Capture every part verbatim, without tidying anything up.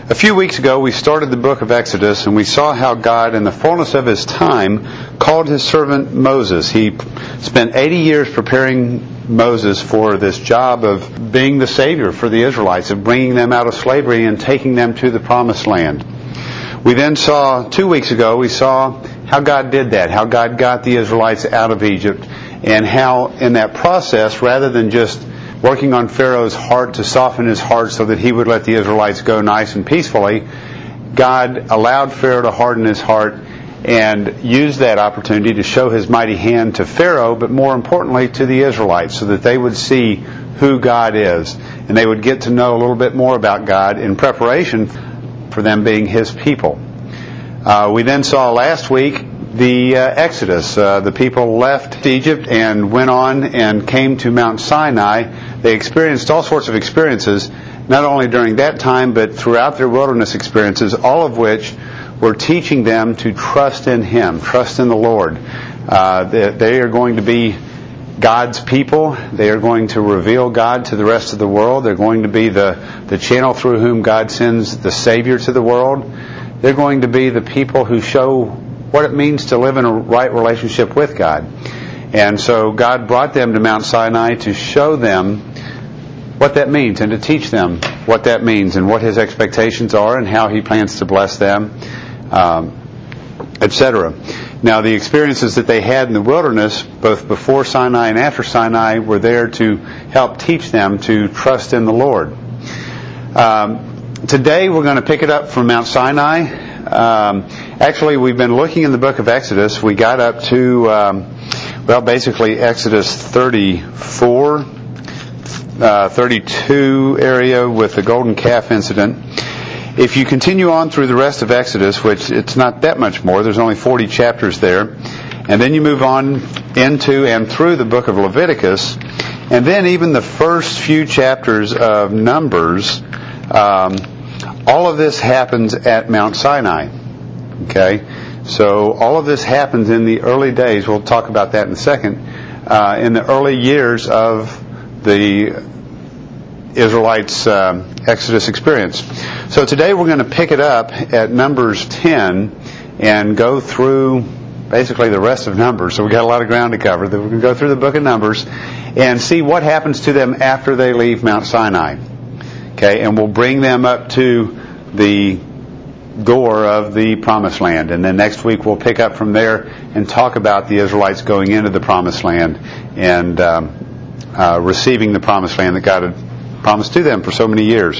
A few weeks ago, we started the book of Exodus, and we saw how God, in the fullness of His time, called His servant Moses. He spent eighty years preparing Moses for this job of being the Savior for the Israelites, of bringing them out of slavery and taking them to the Promised Land. We then saw, two weeks ago, we saw how God did that, how God got the Israelites out of Egypt, and how in that process, rather than just working on Pharaoh's heart to soften his heart so that he would let the Israelites go nice and peacefully, God allowed Pharaoh to harden his heart and used that opportunity to show His mighty hand to Pharaoh, but more importantly to the Israelites, so that they would see who God is, and they would get to know a little bit more about God in preparation for them being His people. Uh, we then saw last week the uh, Exodus. Uh, the people left Egypt and went on and came to Mount Sinai. They experienced all sorts of experiences, not only during that time, but throughout their wilderness experiences, all of which were teaching them to trust in Him, trust in the Lord. Uh, they, they are going to be God's people. They are going to reveal God to the rest of the world. They're going to be the, the channel through whom God sends the Savior to the world. They're going to be the people who show what it means to live in a right relationship with God. And so God brought them to Mount Sinai to show them what that means and to teach them what that means and what His expectations are and how He plans to bless them, um, et cetera. Now, the experiences that they had in the wilderness, both before Sinai and after Sinai, were there to help teach them to trust in the Lord. Um, today, we're going to pick it up from Mount Sinai. Um, actually, we've been looking in the book of Exodus. We got up to, um, well, basically Exodus thirty-four, uh, thirty-two area with the golden calf incident. If you continue on through the rest of Exodus, which it's not that much more, there's only forty chapters there, and then you move on into and through the book of Leviticus, and then even the first few chapters of Numbers, um, all of this happens at Mount Sinai. Okay? So all of this happens in the early days. We'll talk about that in a second. Uh, in the early years of the Israelites' uh, Exodus experience. So today we're going to pick it up at Numbers ten and go through basically the rest of Numbers. So we've got a lot of ground to cover. We're going to go through the book of Numbers and see what happens to them after they leave Mount Sinai. Okay, and we'll bring them up to the door of the Promised Land. And then next week we'll pick up from there and talk about the Israelites going into the Promised Land and um, uh, receiving the Promised Land that God had promised to them for so many years.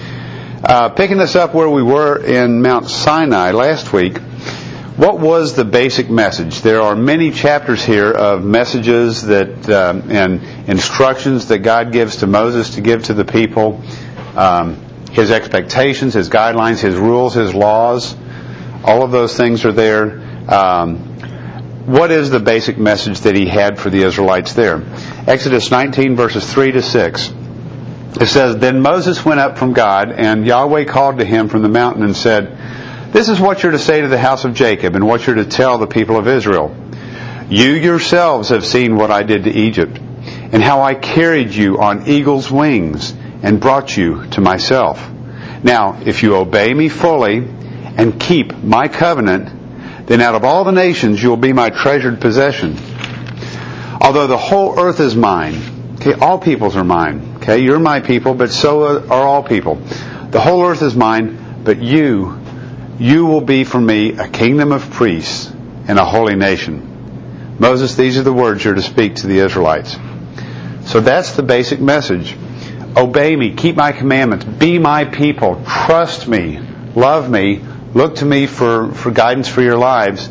Uh, picking us up where we were in Mount Sinai last week, what was the basic message? There are many chapters here of messages that um, and instructions that God gives to Moses to give to the people. Um, his expectations, His guidelines, His rules, His laws, all of those things are there. Um, what is the basic message that He had for the Israelites there? Exodus nineteen, verses three to six. It says, "Then Moses went up from God, and Yahweh called to him from the mountain and said, 'This is what you're to say to the house of Jacob, and what you're to tell the people of Israel. You yourselves have seen what I did to Egypt, and how I carried you on eagle's wings, and brought you to myself. Now, if you obey me fully and keep my covenant, then out of all the nations you will be my treasured possession. Although the whole earth is mine,'" okay, all peoples are mine. Okay, you're my people, but so are all people. "The whole earth is mine, but you, you will be for me a kingdom of priests and a holy nation." Moses, these are the words you're to speak to the Israelites. So that's the basic message. Obey me, keep my commandments, be my people, trust me, love me, look to me for, for guidance for your lives,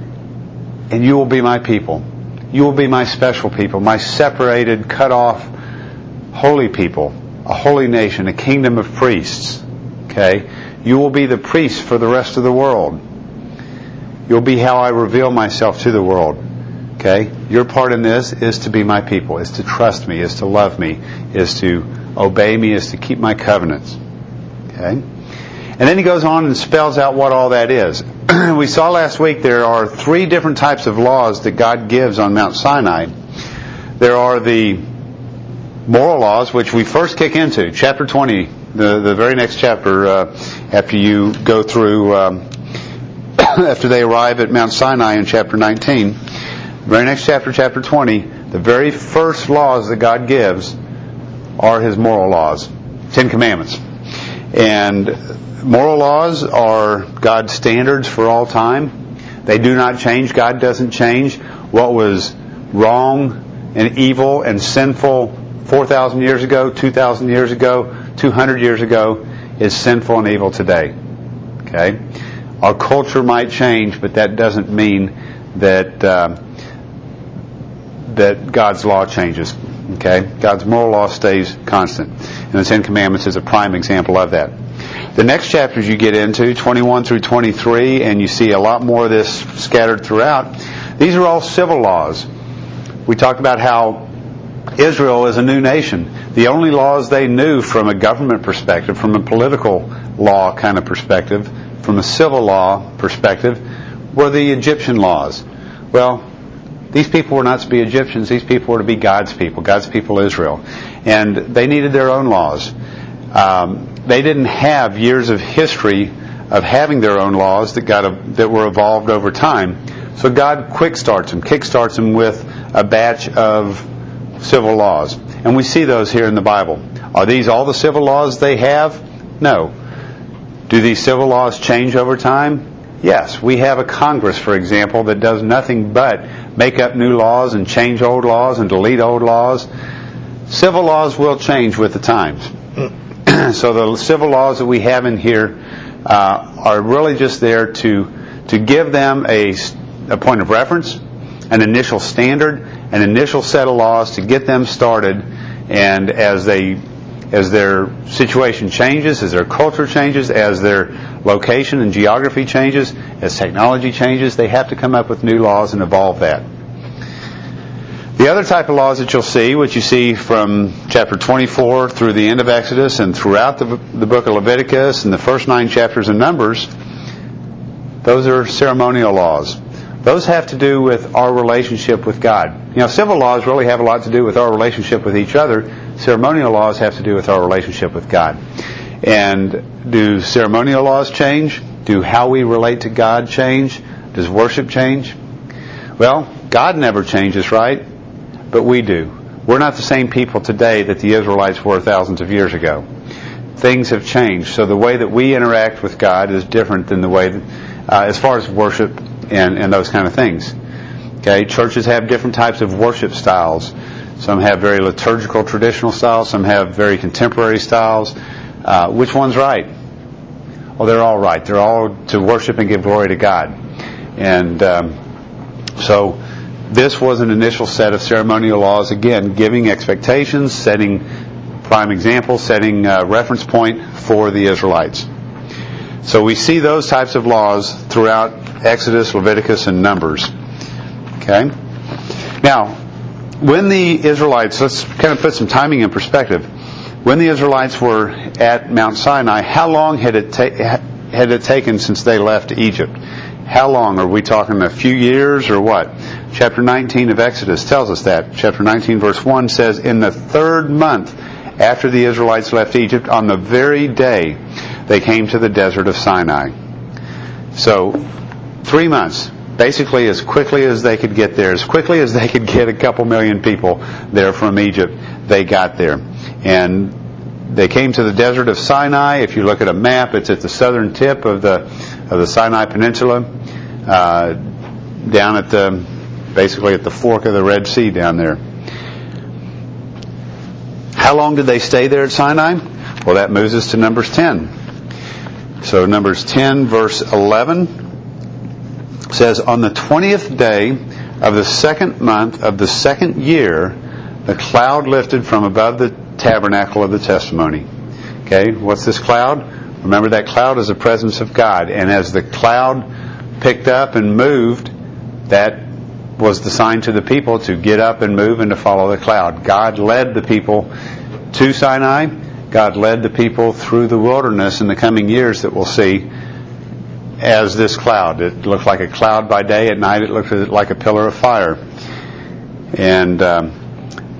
and you will be my people. You will be my special people, my separated, cut off, holy people, a holy nation, a kingdom of priests. Okay? You will be the priests for the rest of the world. You'll be how I reveal myself to the world. Okay? Your part in this is to be my people, is to trust me, is to love me, is to obey me, is to keep my covenants. Okay? And then he goes on and spells out what all that is. We saw last week there are three different types of laws that God gives on Mount Sinai. There are the moral laws, which we first kick into, chapter twenty, the, the very next chapter, uh, after you go through, um, after they arrive at Mount Sinai in chapter nineteen, the very next chapter, chapter twenty, the very first laws that God gives are His moral laws, Ten Commandments. And moral laws are God's standards for all time. They do not change. God doesn't change. What was wrong and evil and sinful four thousand years ago, two thousand years ago, two hundred years ago is sinful and evil today. Okay? Our culture might change, but that doesn't mean that uh, that God's law changes. Okay? God's moral law stays constant. And the Ten Commandments is a prime example of that. The next chapters you get into, twenty-one through twenty-three, and you see a lot more of this scattered throughout. These are all civil laws. We talked about how Israel is a new nation. The only laws they knew from a government perspective, from a political law kind of perspective, from a civil law perspective, were the Egyptian laws. Well, these people were not to be Egyptians. These people were to be God's people, God's people Israel. And they needed their own laws. Um, they didn't have years of history of having their own laws that got a, that were evolved over time. So God quick starts them, kick starts them with a batch of civil laws. And we see those here in the Bible. Are these all the civil laws they have? No. Do these civil laws change over time? Yes. We have a Congress, for example, that does nothing but make up new laws and change old laws and delete old laws. Civil laws will change with the times. So the civil laws that we have in here uh, are really just there to to give them a, a point of reference, an initial standard, an initial set of laws to get them started. And as they as their situation changes, as their culture changes, as their location and geography changes, as technology changes, they have to come up with new laws and evolve that. The other type of laws that you'll see, which you see from chapter twenty-four through the end of Exodus and throughout the, the book of Leviticus and the first nine chapters of Numbers, those are ceremonial laws. Those have to do with our relationship with God. You know, civil laws really have a lot to do with our relationship with each other. Ceremonial laws have to do with our relationship with God. And do ceremonial laws change? Do how we relate to God change? Does worship change? Well, God never changes, right? But we do. We're not the same people today that the Israelites were thousands of years ago. Things have changed. So the way that we interact with God is different than the way that, uh, as far as worship and, and those kind of things. Okay, churches have different types of worship styles. Some have very liturgical, traditional styles. Some have very contemporary styles. Uh, which one's right? Well, they're all right. They're all to worship and give glory to God. And um, so this was an initial set of ceremonial laws, again, giving expectations, setting prime examples, setting a reference point for the Israelites. So we see those types of laws throughout Exodus, Leviticus, and Numbers. Okay? Now, when the Israelites, let's kind of put some timing in perspective. When the Israelites were at Mount Sinai, how long had it, ta- had it taken since they left Egypt? How long? Are we talking a few years or what? Chapter nineteen of Exodus tells us that. Chapter nineteen verse one says, in the third month after the Israelites left Egypt, on the very day they came to the desert of Sinai. So, three months. Basically as quickly as they could get there, as quickly as they could get a couple million people there from Egypt, they got there. And they came to the desert of Sinai. If you look at a map, it's at the southern tip of the of the Sinai Peninsula, uh, down at the, basically at the fork of the Red Sea down there. How long did they stay there at Sinai? Well, that moves us to Numbers ten. So Numbers ten verse eleven says, on the twentieth day of the second month of the second year, the cloud lifted from above the tabernacle of the testimony. Okay, what's this cloud? Remember, that cloud is the presence of God. And as the cloud picked up and moved, that was the sign to the people to get up and move and to follow the cloud. God led the people to Sinai. God led the people through the wilderness in the coming years that we'll see as this cloud. It looked like a cloud by day. At night it looked like a pillar of fire. And um,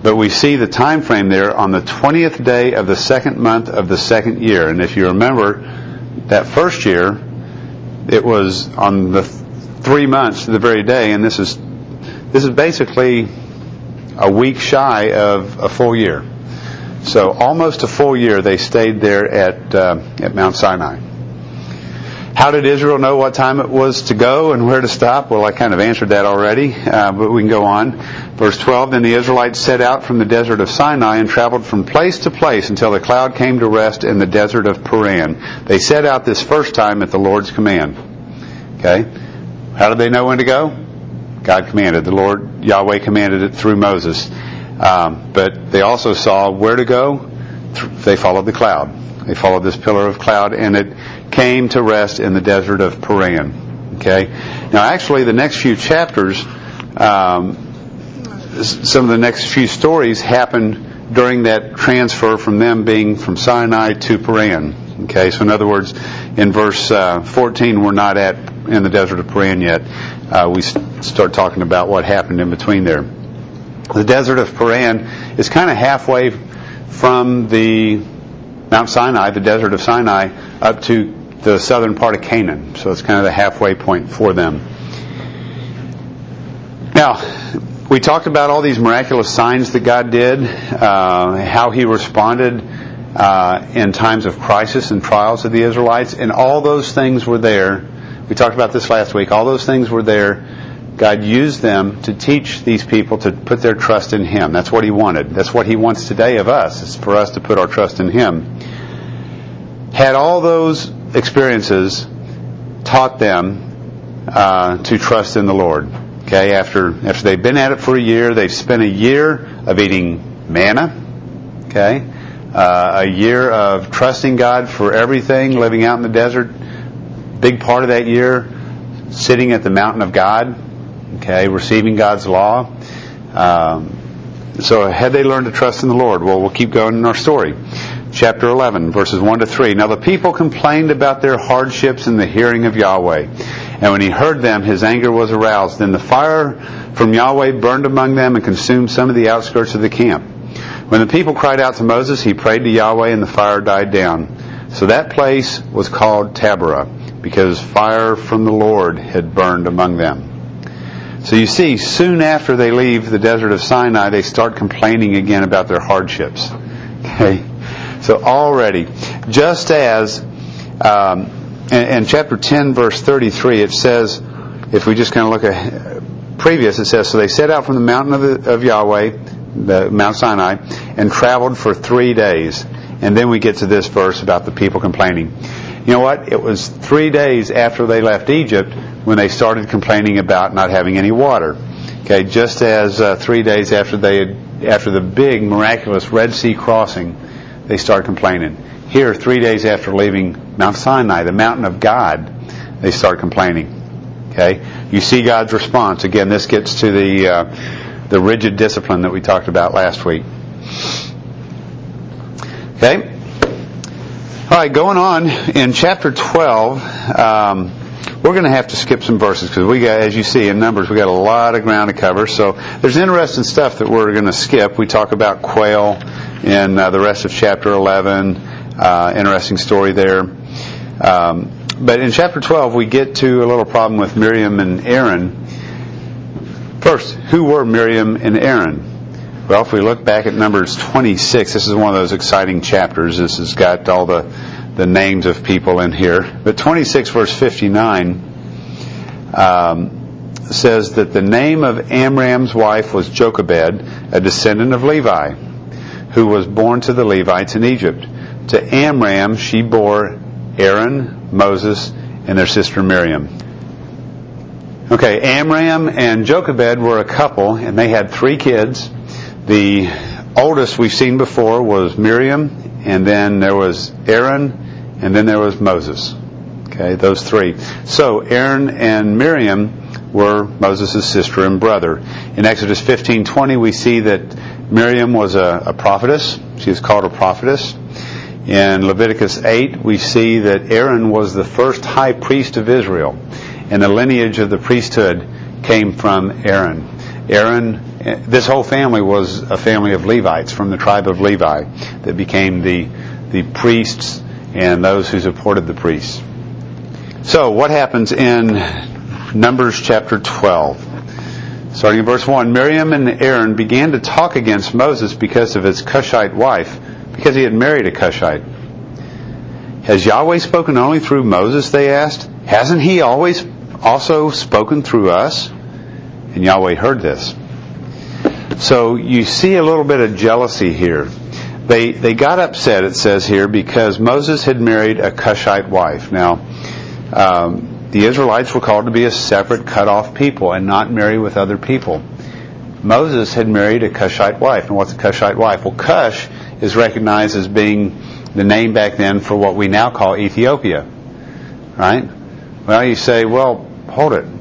But we see the time frame there on the twentieth day of the second month of the second year. And if you remember, that first year, it was on the three months to the very day, and this is this is basically a week shy of a full year. So almost a full year they stayed there at uh, at Mount Sinai. How did Israel know what time it was to go and where to stop? Well, I kind of answered that already, uh, but we can go on. Verse twelve, then the Israelites set out from the desert of Sinai and traveled from place to place until the cloud came to rest in the desert of Paran. They set out this first time at the Lord's command. Okay? How did they know when to go? God commanded. The Lord, Yahweh, commanded it through Moses. Um, but they also saw where to go. They followed the cloud. They followed this pillar of cloud, and it came to rest in the desert of Paran. Okay? Now, actually, the next few chapters, um, some of the next few stories happen during that transfer from them being from Sinai to Paran. Okay? So, in other words, in verse uh, fourteen, we're not at in the desert of Paran yet. Uh, we start talking about what happened in between there. The desert of Paran is kind of halfway from the Mount Sinai, the desert of Sinai, up to the southern part of Canaan. So it's kind of the halfway point for them. Now, we talked about all these miraculous signs that God did, uh, how He responded uh, in times of crisis and trials of the Israelites, and all those things were there. We talked about this last week. All those things were there. God used them to teach these people to put their trust in Him. That's what He wanted. That's what He wants today of us, is for us to put our trust in Him. Had all those experiences taught them uh, to trust in the Lord. Okay, after after they've been at it for a year, they've spent a year of eating manna. Okay, uh, a year of trusting God for everything, living out in the desert. Big part of that year, sitting at the mountain of God. Okay, receiving God's law. Um, so had they learned to trust in the Lord? Well, we'll keep going in our story. Chapter eleven, verses one to three. Now the people complained about their hardships in the hearing of Yahweh. And when He heard them, His anger was aroused. Then the fire from Yahweh burned among them and consumed some of the outskirts of the camp. When the people cried out to Moses, he prayed to Yahweh, and the fire died down. So that place was called Taberah, because fire from the Lord had burned among them. So you see, soon after they leave the desert of Sinai, they start complaining again about their hardships. Okay? So already, just as um, in, in chapter ten, verse thirty-three, it says, if we just kind of look at previous, it says, so they set out from the mountain of, the, of Yahweh, the Mount Sinai, and traveled for three days. And then we get to this verse about the people complaining. You know what? It was three days after they left Egypt when they started complaining about not having any water. Okay, just as uh, three days after they had, after the big miraculous Red Sea crossing, they start complaining. Here, three days after leaving Mount Sinai, the mountain of God, they start complaining. Okay, you see God's response. Again, this gets to the uh, the rigid discipline that we talked about last week. Okay. All right, going on in chapter twelve, um, we're going to have to skip some verses because we got, as you see in Numbers, we got a lot of ground to cover. So there's interesting stuff that we're going to skip. We talk about quail in uh, the rest of chapter eleven. Uh, interesting story there. Um, but in chapter twelve, we get to a little problem with Miriam and Aaron. First, who were Miriam and Aaron? Well, if we look back at Numbers twenty-six, this is one of those exciting chapters. This has got all the, the names of people in here. But twenty-six verse fifty-nine um, says that the name of Amram's wife was Jochebed, a descendant of Levi, who was born to the Levites in Egypt. To Amram she bore Aaron, Moses, and their sister Miriam. Okay, Amram and Jochebed were a couple, and they had three kids. The oldest we've seen before was Miriam, and then there was Aaron, and then there was Moses. Okay, those three. So Aaron and Miriam were Moses' sister and brother. In Exodus fifteen twenty, we see that Miriam was a, a prophetess. She is called a prophetess. In Leviticus eight, we see that Aaron was the first high priest of Israel, and the lineage of the priesthood came from Aaron. Aaron this whole family was a family of Levites from the tribe of Levi that became the the priests and those who supported the priests. So what happens in Numbers chapter twelve? Starting in verse one, Miriam and Aaron began to talk against Moses because of his Cushite wife, because he had married a Cushite. Has Yahweh spoken only through Moses, they asked? Hasn't he always also spoken through us? And Yahweh heard this. So you see a little bit of jealousy here. They they got upset, it says here, because Moses had married a Cushite wife. Now, um, the Israelites were called to be a separate, cut-off people and not marry with other people. Moses had married a Cushite wife. And what's a Cushite wife? Well, Cush is recognized as being the name back then for what we now call Ethiopia. Right? Well, you say, well, hold it.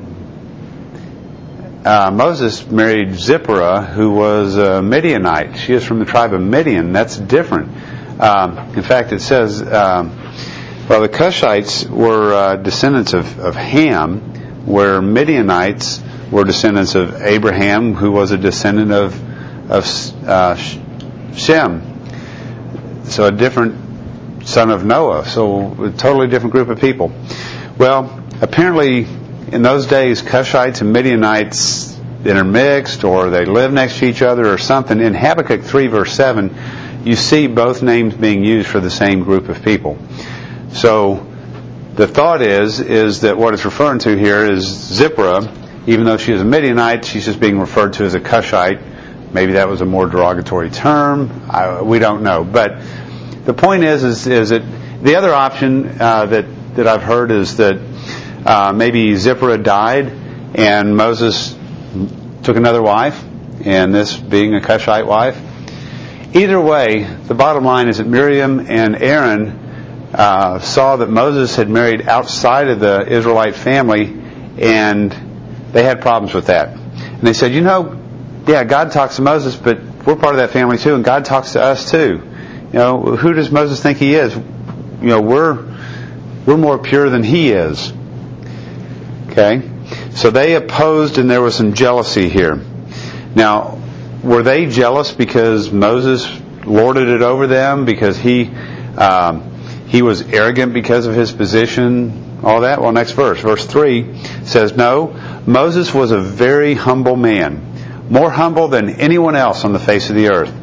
Uh, Moses married Zipporah, who was a Midianite. She is from the tribe of Midian. That's different. Um, in fact, it says, um, well, the Cushites were uh, descendants of, of Ham, where Midianites were descendants of Abraham, who was a descendant of, of uh, Shem. So a different son of Noah. So a totally different group of people. Well, apparently in those days, Cushites and Midianites intermixed, or they lived next to each other or something. In Habakkuk three verse seven, you see both names being used for the same group of people. So the thought is, is that what it's referring to here is Zipporah. Even though she is a Midianite, she's just being referred to as a Cushite. Maybe that was a more derogatory term. I, we don't know. But the point is, is, is that the other option uh, that, that I've heard is that uh, maybe Zipporah died and Moses took another wife, and this being a Cushite wife. Either way, the bottom line is that Miriam and Aaron uh, saw that Moses had married outside of the Israelite family, and they had problems with that. And they said, you know, yeah, God talks to Moses, but we're part of that family too, and God talks to us too. You know, who does Moses think he is? You know, we're we're more pure than he is. Okay? So they opposed, and there was some jealousy here. Now, were they jealous because Moses lorded it over them, because he um, he was arrogant because of his position, all that? Well, next verse, verse three says, no, Moses was a very humble man, more humble than anyone else on the face of the earth.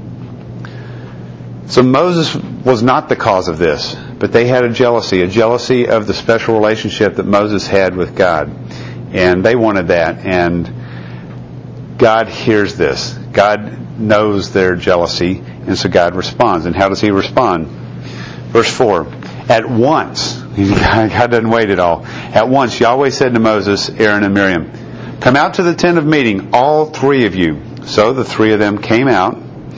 So Moses was not the cause of this, but they had a jealousy, a jealousy of the special relationship that Moses had with God. And they wanted that, and God hears this. God knows their jealousy, and so God responds. And how does he respond? Verse four, at once, God doesn't wait at all. At once Yahweh said to Moses, Aaron, and Miriam, come out to the tent of meeting, all three of you. So the three of them came out.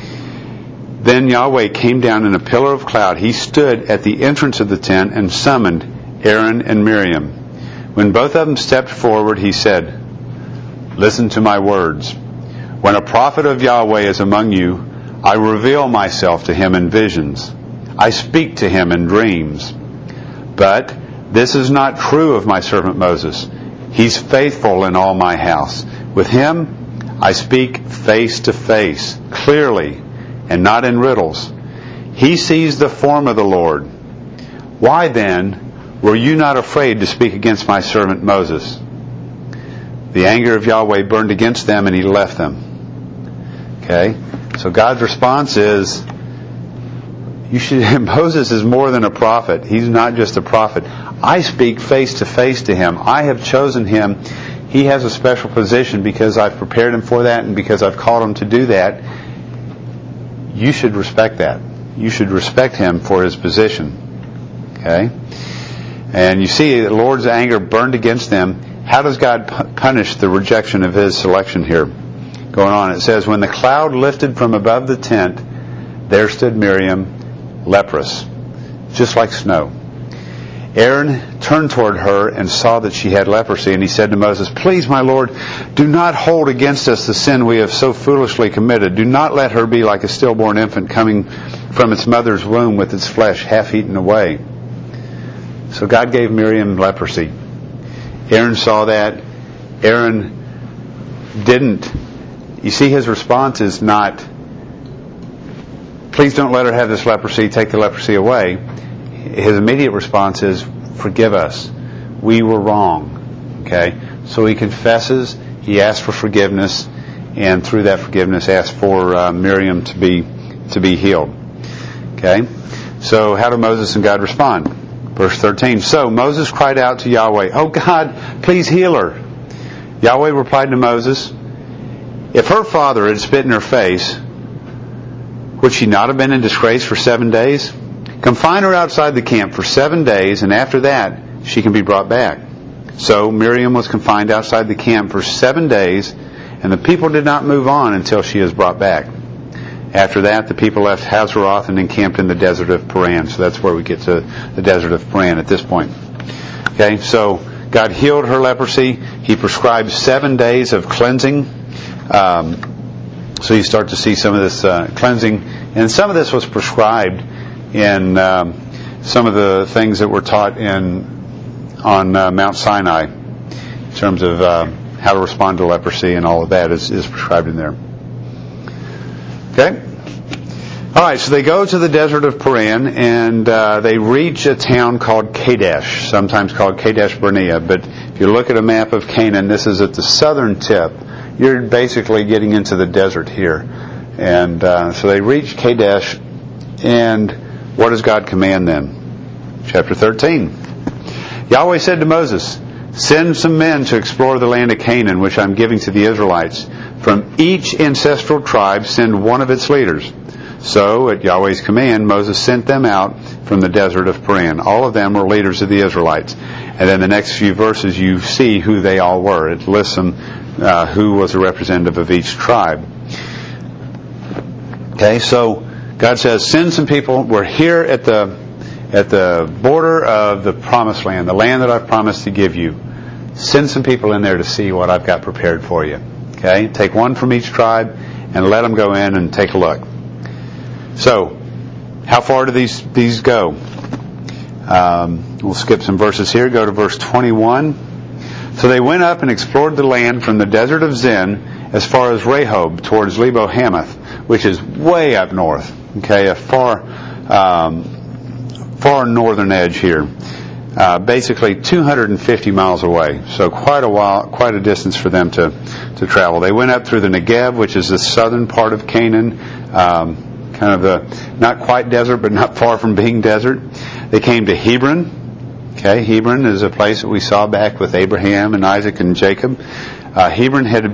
Then Yahweh came down in a pillar of cloud. He stood at the entrance of the tent and summoned Aaron and Miriam. When both of them stepped forward, he said, listen to my words. When a prophet of Yahweh is among you, I reveal myself to him in visions. I speak to him in dreams. But this is not true of my servant Moses. He's faithful in all my house. With him, I speak face to face, clearly, and not in riddles. He sees the form of the Lord. Why then were you not afraid to speak against my servant Moses? The anger of Yahweh burned against them, and he left them. Okay? So God's response is, you should, Moses is more than a prophet. He's not just a prophet. I speak face to face to him. I have chosen him. He has a special position because I've prepared him for that, and because I've called him to do that. You should respect that. You should respect him for his position. Okay? And you see the Lord's anger burned against them. How does God pu- punish the rejection of his selection here? Going on, it says, when the cloud lifted from above the tent, there stood Miriam, leprous, just like snow. Aaron turned toward her and saw that she had leprosy, and he said to Moses, please, my Lord, do not hold against us the sin we have so foolishly committed. Do not let her be like a stillborn infant coming from its mother's womb with its flesh half eaten away. So God gave Miriam leprosy. Aaron saw that. Aaron didn't you see his response is not, please don't let her have this leprosy, take the leprosy away. His immediate response is, forgive us. We were wrong. Okay? So he confesses, he asks for forgiveness, and through that forgiveness asks for uh, Miriam to be to be healed. Okay? So how do Moses and God respond? Verse thirteen. So Moses cried out to Yahweh, "Oh God, please heal her." Yahweh replied to Moses, "If her father had spit in her face, would she not have been in disgrace for seven days? Confine her outside the camp for seven days, and after that she can be brought back." So Miriam was confined outside the camp for seven days, and the people did not move on until she is brought back. After that, the people left Hazeroth and encamped in the desert of Paran. So that's where we get to the desert of Paran at this point. Okay, so God healed her leprosy. He prescribed seven days of cleansing. Um, so you start to see some of this uh, cleansing. And some of this was prescribed in um, some of the things that were taught in on uh, Mount Sinai in terms of uh, how to respond to leprosy, and all of that is, is prescribed in there. Okay? All right, so they go to the desert of Paran, and uh, they reach a town called Kadesh, sometimes called Kadesh Barnea. But if you look at a map of Canaan, this is at the southern tip. You're basically getting into the desert here. And uh, so they reach Kadesh, and what does God command them? Chapter thirteen. Yahweh said to Moses, "Send some men to explore the land of Canaan, which I'm giving to the Israelites. From each ancestral tribe, send one of its leaders." So, at Yahweh's command, Moses sent them out from the desert of Paran. All of them were leaders of the Israelites. And then the next few verses, you see who they all were. It lists them, uh, who was a representative of each tribe. Okay, so God says, send some people. We're here at the at the border of the promised land, the land that I've promised to give you. Send some people in there to see what I've got prepared for you. Okay, take one from each tribe and let them go in and take a look. So, how far do these these go? Um, we'll skip some verses here. Go to verse twenty-one. So they went up and explored the land from the desert of Zin as far as Rehob towards Lebo Hamath, which is way up north. Okay, a far um, far northern edge here. Uh, basically two hundred fifty miles away. So quite a while, quite a distance for them to to travel. They went up through the Negev, which is the southern part of Canaan. Um, kind of the, not quite desert, but not far from being desert. They came to Hebron. Okay, Hebron is a place that we saw back with Abraham and Isaac and Jacob. Uh, Hebron had,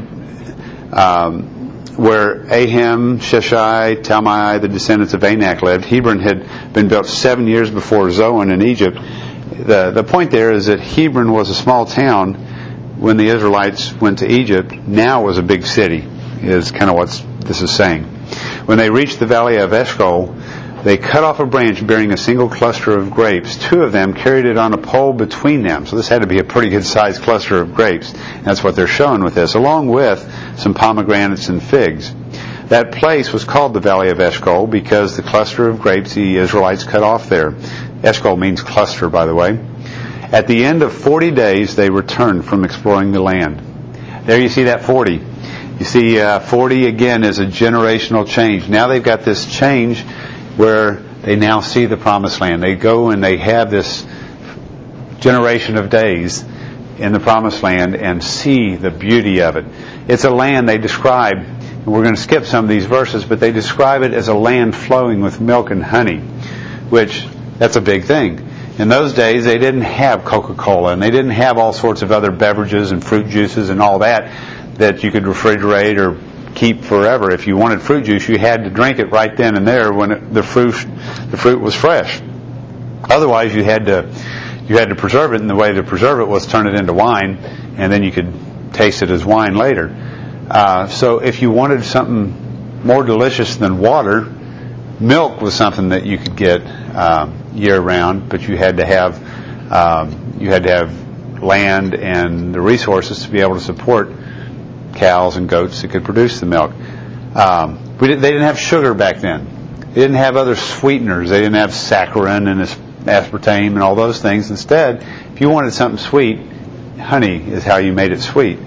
um, where Ahem, Sheshai, Talmai, the descendants of Anak lived. Hebron had been built seven years before Zoan in Egypt. The, the point there is that Hebron was a small town when the Israelites went to Egypt. Now it was a big city, is kind of what this is saying. When they reached the valley of Eshcol, they cut off a branch bearing a single cluster of grapes. Two of them carried it on a pole between them. So this had to be a pretty good sized cluster of grapes. That's what they're showing with this, along with some pomegranates and figs. That place was called the Valley of Eshcol because the cluster of grapes the Israelites cut off there. Eshcol means cluster, by the way. At the end of forty days, they returned from exploring the land. There you see that forty. You see, uh, forty again is a generational change. Now they've got this change where they now see the promised land. They go and they have this generation of days in the promised land and see the beauty of it. It's a land they describe, and we're going to skip some of these verses, but they describe it as a land flowing with milk and honey, which, that's a big thing. In those days, they didn't have Coca-Cola, and they didn't have all sorts of other beverages and fruit juices and all that that you could refrigerate or keep forever. If you wanted fruit juice, you had to drink it right then and there when it, the fruit the fruit was fresh. Otherwise, you had to you had to preserve it, and the way to preserve it was turn it into wine, and then you could taste it as wine later. Uh, so, if you wanted something more delicious than water, milk was something that you could get um, year round, but you had to have um, you had to have land and the resources to be able to support cows and goats that could produce the milk. Um, we did, they didn't have sugar back then. They didn't have other sweeteners. They didn't have saccharin and aspartame and all those things. Instead, if you wanted something sweet, honey is how you made it sweet.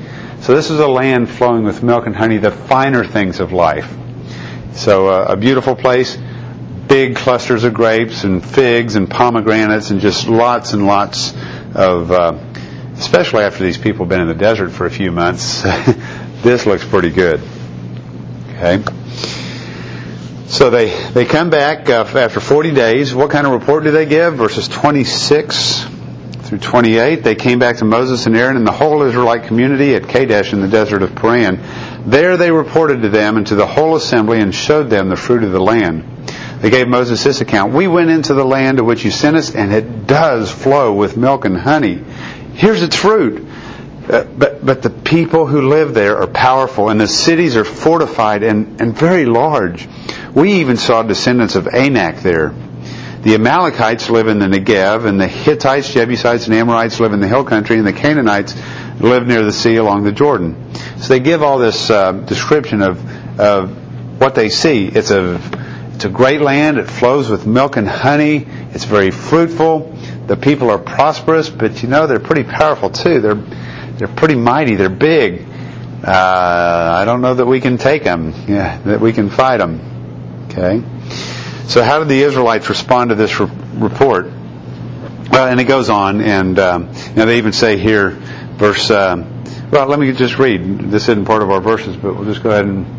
So this is a land flowing with milk and honey, the finer things of life. So uh, a beautiful place, big clusters of grapes and figs and pomegranates and just lots and lots of, uh, especially after these people have been in the desert for a few months, this looks pretty good. Okay. So they, they come back uh, after forty days. What kind of report do they give? Verses twenty-six through twenty-eight. They came back to Moses and Aaron and the whole Israelite community at Kadesh in the desert of Paran. There they reported to them and to the whole assembly and showed them the fruit of the land. They gave Moses this account. We went into the land to which you sent us, and it does flow with milk and honey. Here's its fruit. Uh, but but the people who live there are powerful, and the cities are fortified and, and very large. We even saw descendants of Anak there. The Amalekites live in the Negev, and the Hittites, Jebusites, and Amorites live in the hill country, and the Canaanites live near the sea along the Jordan. So they give all this uh, description of of what they see. It's a it's a great land. It flows with milk and honey. It's very fruitful. The people are prosperous, but you know they're pretty powerful too. They're they're pretty mighty. They're big. Uh, I don't know that we can take them. Yeah, that we can fight them. Okay. So how did the Israelites respond to this re- report? Well, and it goes on, and um, you know, they even say here, verse. Uh, well, let me just read. This isn't part of our verses, but we'll just go ahead and.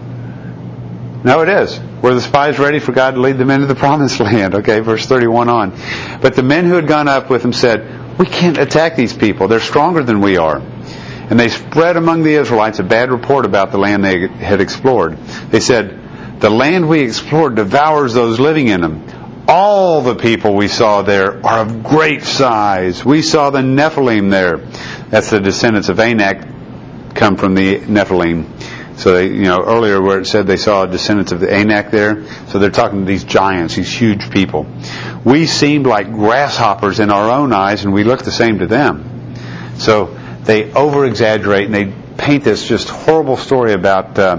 No, it is. Were the spies ready for God to lead them into the promised land? Okay, verse thirty-one on. But the men who had gone up with him said, "We can't attack these people. They're stronger than we are." And they spread among the Israelites a bad report about the land they had explored. They said, "The land we explored devours those living in them. All the people we saw there are of great size. We saw the Nephilim there." That's the descendants of Anak come from the Nephilim. So they, you know, earlier where it said they saw descendants of the Anak there. So they're talking to these giants, these huge people. We seemed like grasshoppers in our own eyes, and we looked the same to them. So they over-exaggerate, and they paint this just horrible story about, uh,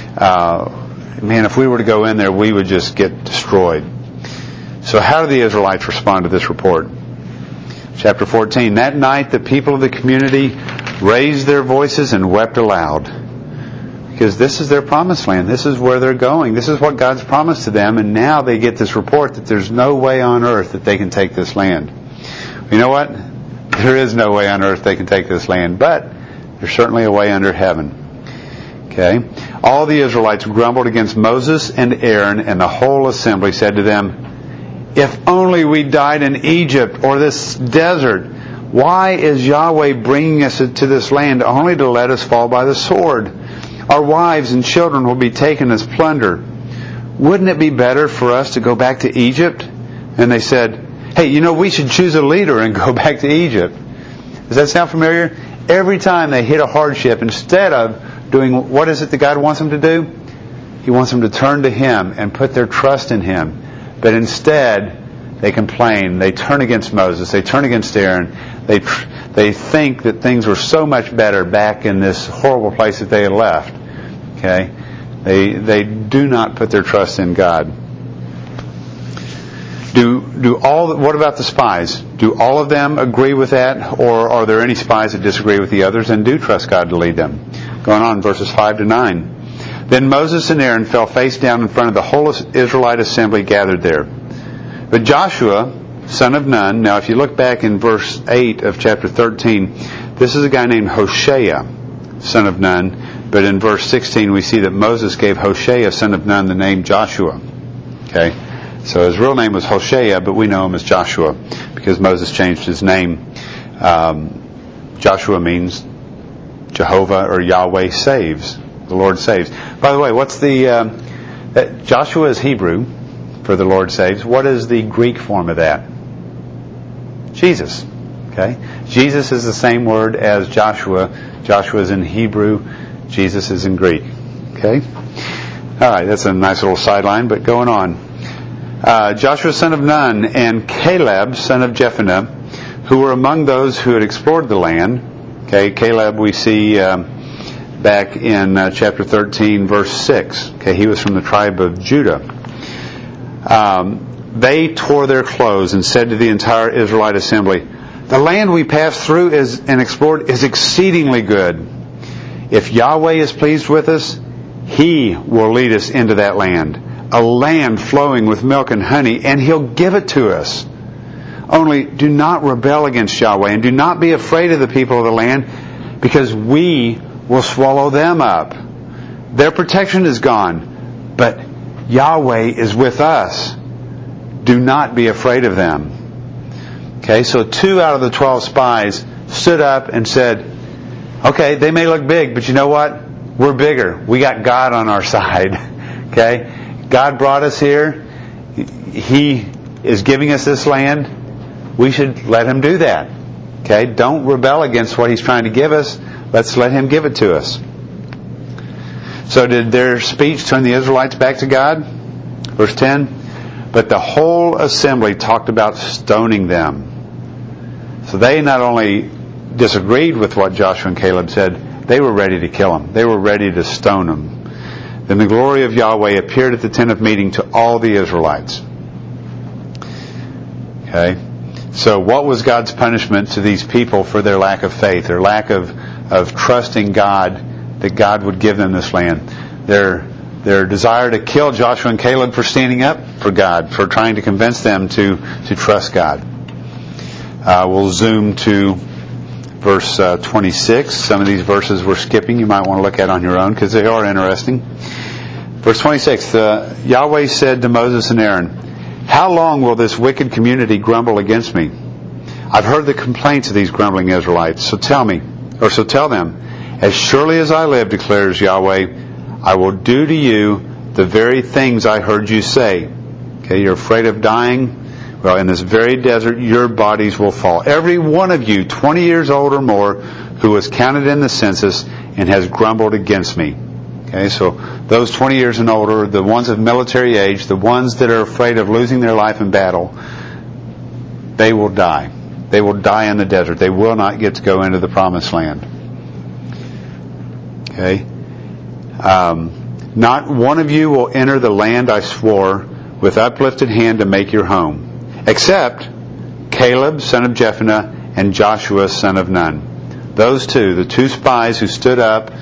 uh, man, if we were to go in there, we would just get destroyed. So how do the Israelites respond to this report? Chapter fourteen. That night the people of the community raised their voices and wept aloud. Because this is their promised land. This is where they're going. This is what God's promised to them. And now they get this report that there's no way on earth that they can take this land. You know what? There is no way on earth they can take this land. But there's certainly a way under heaven. Okay? All the Israelites grumbled against Moses and Aaron, and the whole assembly said to them, "If only we died in Egypt or this desert. Why is Yahweh bringing us to this land only to let us fall by the sword? Our wives and children will be taken as plunder. Wouldn't it be better for us to go back to Egypt?" And they said, "Hey, you know, we should choose a leader and go back to Egypt." Does that sound familiar? Every time they hit a hardship, instead of doing what is it that God wants them to do? He wants them to turn to Him and put their trust in Him. But instead, they complain. They turn against Moses. They turn against Aaron. They they think that things were so much better back in this horrible place that they had left. Okay, they they do not put their trust in God. Do do all? What about the spies? Do all of them agree with that, or are there any spies that disagree with the others and do trust God to lead them? Going on, verses five to nine. Then Moses and Aaron fell face down in front of the whole Israelite assembly gathered there. But Joshua, son of Nun, now if you look back in verse eight of chapter thirteen, this is a guy named Hoshea, son of Nun. But in verse sixteen we see that Moses gave Hoshea, son of Nun, the name Joshua. Okay, so his real name was Hoshea, but we know him as Joshua because Moses changed his name. Um, Joshua means Jehovah or Yahweh saves. The Lord saves. By the way, what's the... Uh, that Joshua is Hebrew for the Lord saves. What is the Greek form of that? Jesus. Okay? Jesus is the same word as Joshua. Joshua is in Hebrew. Jesus is in Greek. Okay? Alright, that's a nice little sideline, but going on. Uh, Joshua, son of Nun, and Caleb, son of Jephunneh, who were among those who had explored the land. Okay, Caleb we see um, back in uh, chapter thirteen, verse six. Okay, he was from the tribe of Judah. Um, they tore their clothes and said to the entire Israelite assembly, "The land we passed through is, and explored is exceedingly good. If Yahweh is pleased with us, He will lead us into that land, a land flowing with milk and honey, and He'll give it to us. Only do not rebel against Yahweh, and do not be afraid of the people of the land, because we will swallow them up. Their protection is gone, but Yahweh is with us. Do not be afraid of them. Okay, so two out of the twelve spies stood up and said, okay, they may look big, but you know what? We're bigger. We got God on our side. Okay? God brought us here. He is giving us this land. We should let Him do that. Okay? Don't rebel against what He's trying to give us. Let's let Him give it to us. So did their speech turn the Israelites back to God? Verse ten. But the whole assembly talked about stoning them. So they not only disagreed with what Joshua and Caleb said, they were ready to kill them. They were ready to stone them. Then the glory of Yahweh appeared at the tent of meeting to all the Israelites. Okay? So what was God's punishment to these people for their lack of faith, their lack of, of trusting God, that God would give them this land? Their, their desire to kill Joshua and Caleb for standing up for God, for trying to convince them to, to trust God. Uh, we'll zoom to verse uh, twenty-six. Some of these verses we're skipping. You might want to look at on your own because they are interesting. Verse twenty-six, uh, Yahweh said to Moses and Aaron, how long will this wicked community grumble against me? I've heard the complaints of these grumbling Israelites. So tell me, or so tell them, as surely as I live, declares Yahweh, I will do to you the very things I heard you say. Okay, you're afraid of dying? Well, in this very desert, your bodies will fall. Every one of you, twenty years old or more, who was counted in the census and has grumbled against me. Okay, so those twenty years and older, the ones of military age, the ones that are afraid of losing their life in battle, they will die. They will die in the desert. They will not get to go into the promised land. Okay? Um, not one of you will enter the land I swore with uplifted hand to make your home, except Caleb, son of Jephunneh, and Joshua, son of Nun. Those two, the two spies who stood up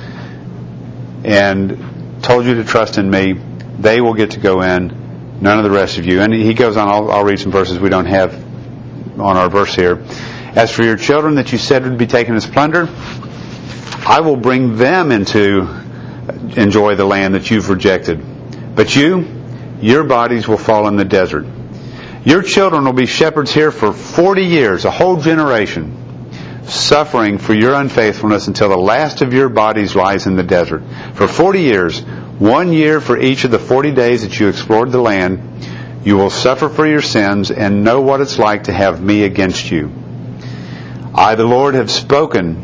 and told you to trust in me, they will get to go in, none of the rest of you. And he goes on, I'll, I'll read some verses we don't have on our verse here. As for your children that you said would be taken as plunder, I will bring them into enjoy the land that you've rejected. But you, your bodies will fall in the desert. Your children will be shepherds here for forty years, a whole generation, suffering for your unfaithfulness until the last of your bodies lies in the desert. For forty years, one year for each of the forty days that you explored the land, you will suffer for your sins and know what it's like to have me against you. I, the Lord, have spoken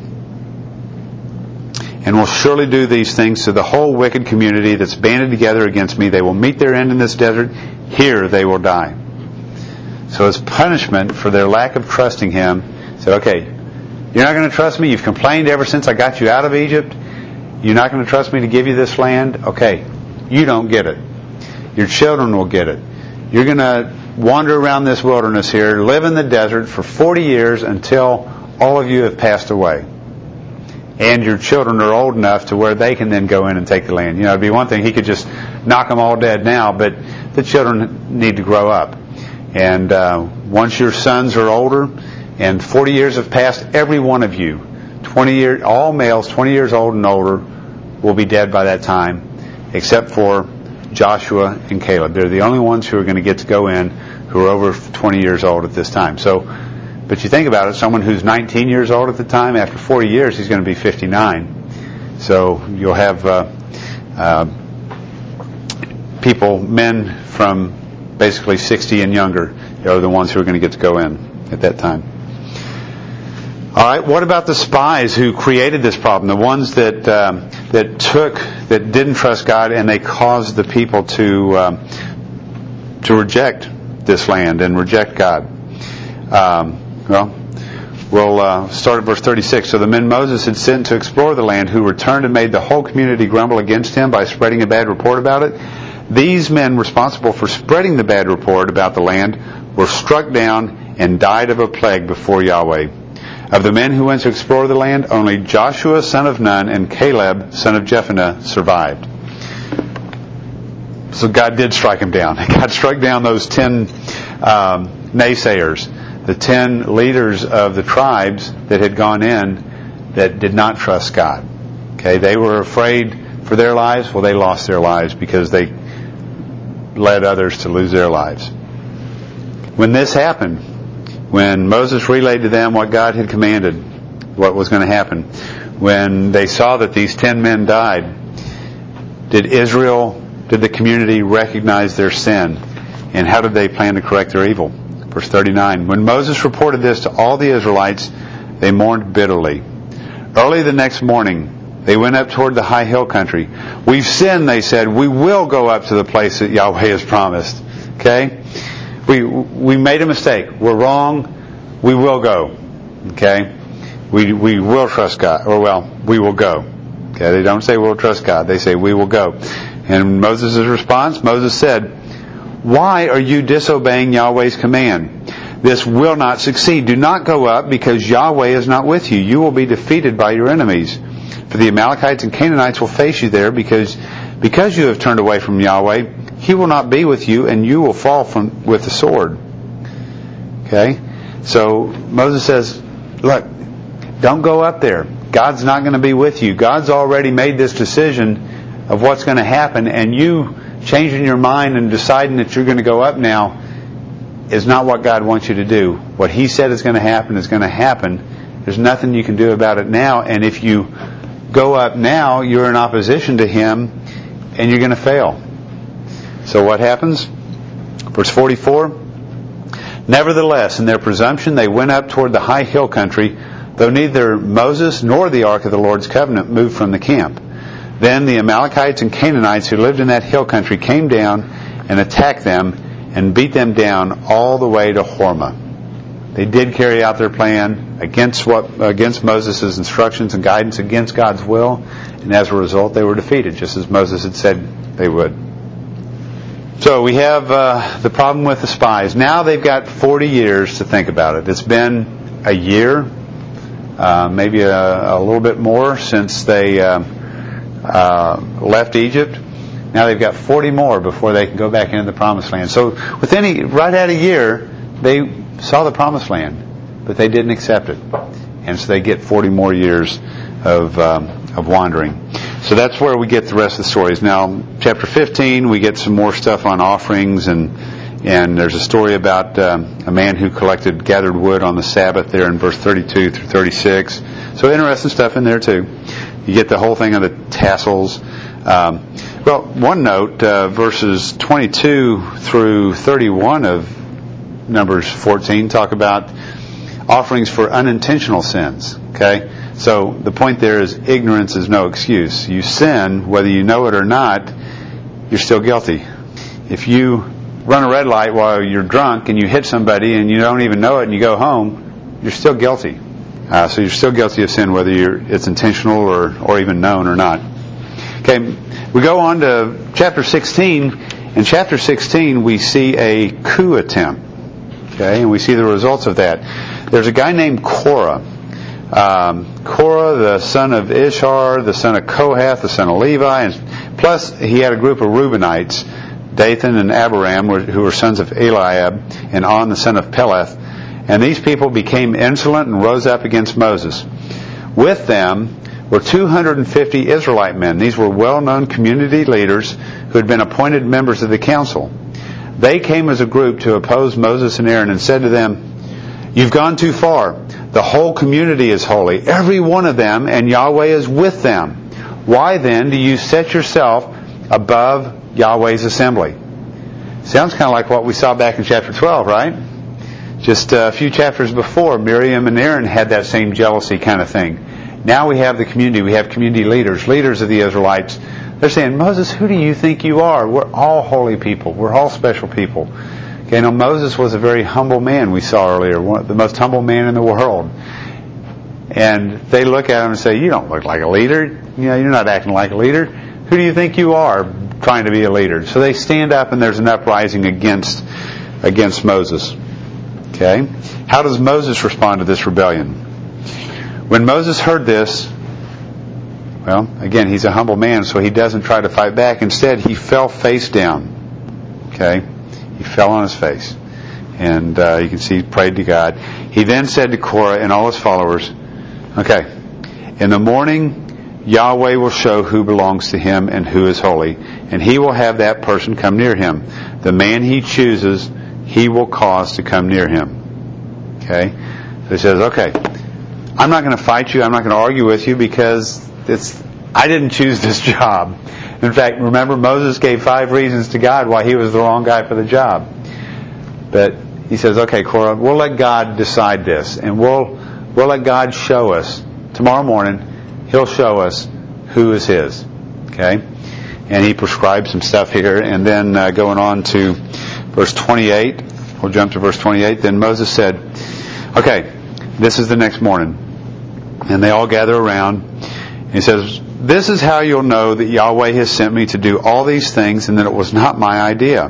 and will surely do these things to the whole wicked community that's banded together against me. They will meet their end in this desert. Here they will die. So as punishment for their lack of trusting Him, He said, okay, you're not going to trust me? You've complained ever since I got you out of Egypt. You're not going to trust me to give you this land? Okay, you don't get it. Your children will get it. You're going to wander around this wilderness here, live in the desert for forty years until all of you have passed away. And your children are old enough to where they can then go in and take the land. You know, it'd be one thing, He could just knock them all dead now, but the children need to grow up. And uh, once your sons are older and forty years have passed, every one of you, twenty years, all males, twenty years old and older, will be dead by that time, except for Joshua and Caleb. They're the only ones who are going to get to go in who are over twenty years old at this time. So, but you think about it, someone who's nineteen years old at the time, after forty years, he's going to be fifty-nine. So you'll have uh, uh, people, men from basically sixty and younger, are the ones who are going to get to go in at that time. All right, what about the spies who created this problem? The ones that um, that took, that didn't trust God, and they caused the people to um, to reject this land and reject God. Um, well, we'll uh, start at verse thirty-six. So the men Moses had sent to explore the land, who returned and made the whole community grumble against him by spreading a bad report about it. These men responsible for spreading the bad report about the land were struck down and died of a plague before Yahweh. Of the men who went to explore the land, only Joshua son of Nun and Caleb son of Jephunneh survived. So God did strike him down. God struck down those ten um, naysayers, the ten leaders of the tribes that had gone in that did not trust God. Okay, they were afraid for their lives. Well, they lost their lives because they led others to lose their lives. When this happened, when Moses relayed to them what God had commanded, what was going to happen, when they saw that these ten men died, did Israel, did the community recognize their sin? And how did they plan to correct their evil? Verse thirty-nine, when Moses reported this to all the Israelites, they mourned bitterly. Early the next morning, they went up toward the high hill country. We've sinned, they said. We will go up to the place that Yahweh has promised. Okay? We we made a mistake. We're wrong. We will go. Okay? We we will trust God. Or, well, we will go. Okay? They don't say we'll trust God. They say we will go. And Moses' response, Moses said, why are you disobeying Yahweh's command? This will not succeed. Do not go up, because Yahweh is not with you. You will be defeated by your enemies. For the Amalekites and Canaanites will face you there, because because you have turned away from Yahweh, He will not be with you, and you will fall from with the sword. Okay? So Moses says, look, don't go up there. God's not going to be with you. God's already made this decision of what's going to happen, and you changing your mind and deciding that you're going to go up now is not what God wants you to do. What He said is going to happen is going to happen. There's nothing you can do about it now, and if you go up now, you're in opposition to Him, and you're going to fail. So what happens? Verse forty-four, nevertheless, in their presumption, they went up toward the high hill country, though neither Moses nor the ark of the Lord's covenant moved from the camp. Then the Amalekites and Canaanites who lived in that hill country came down and attacked them and beat them down all the way to Hormah. They did carry out their plan against what against Moses' instructions and guidance, against God's will, and as a result they were defeated, just as Moses had said they would. So we have uh, the problem with the spies. Now they've got forty years to think about it. It's been a year, uh, maybe a, a little bit more since they uh, uh, left Egypt. Now they've got forty more before they can go back into the Promised Land. So within a, right at a year, they saw the Promised Land, but they didn't accept it. And so they get forty more years of um, of wandering. So that's where we get the rest of the stories. Now, chapter fifteen, we get some more stuff on offerings, and and there's a story about um, a man who collected, gathered wood on the Sabbath there in verse thirty-two through thirty-six. So interesting stuff in there too. You get the whole thing of the tassels. Um, well, one note, uh, verses twenty-two through thirty-one of Numbers fourteen talk about offerings for unintentional sins. Okay? So the point there is ignorance is no excuse. You sin, whether you know it or not, you're still guilty. If you run a red light while you're drunk and you hit somebody and you don't even know it and you go home, you're still guilty. Uh, so you're still guilty of sin, whether you're, it's intentional or, or even known or not. Okay, we go on to chapter sixteen. In chapter sixteen, we see a coup attempt. Okay, and we see the results of that. There's a guy named Korah. Um, Korah, the son of Ishar, the son of Kohath, the son of Levi, and plus he had a group of Reubenites, Dathan and Abiram, who were sons of Eliab, and On, the son of Peleth. And these people became insolent and rose up against Moses. With them were two hundred fifty Israelite men. These were well-known community leaders who had been appointed members of the council. They came as a group to oppose Moses and Aaron and said to them, "You've gone too far. The whole community is holy, every one of them, and Yahweh is with them. Why then do you set yourself above Yahweh's assembly?" Sounds kind of like what we saw back in chapter twelve, right? Just a few chapters before, Miriam and Aaron had that same jealousy kind of thing. Now we have the community. We have community leaders, leaders of the Israelites. They're saying, "Moses, who do you think you are? We're all holy people. We're all special people." Okay, now Moses was a very humble man, we saw earlier, one, the most humble man in the world. And they look at him and say, "You don't look like a leader. You know, you're not acting like a leader. Who do you think you are trying to be a leader?" So they stand up and there's an uprising against against Moses. Okay? How does Moses respond to this rebellion? When Moses heard this, well, again, he's a humble man, so he doesn't try to fight back. Instead, he fell face down. Okay? He fell on his face. And uh, you can see he prayed to God. He then said to Korah and all his followers, okay, in the morning Yahweh will show who belongs to him and who is holy, and he will have that person come near him. The man he chooses, he will cause to come near him. Okay? So he says, okay, I'm not going to fight you. I'm not going to argue with you because it's I didn't choose this job. In fact, remember Moses gave five reasons to God why he was the wrong guy for the job. But he says, okay, Korah, we'll let God decide this, and we'll we'll let God show us. Tomorrow morning, he'll show us who is his. Okay? And he prescribed some stuff here, and then uh, going on to verse twenty-eight, we'll jump to verse twenty-eight. Then Moses said, okay, this is the next morning. And they all gather around. And he says, this is how you'll know that Yahweh has sent me to do all these things and that it was not my idea.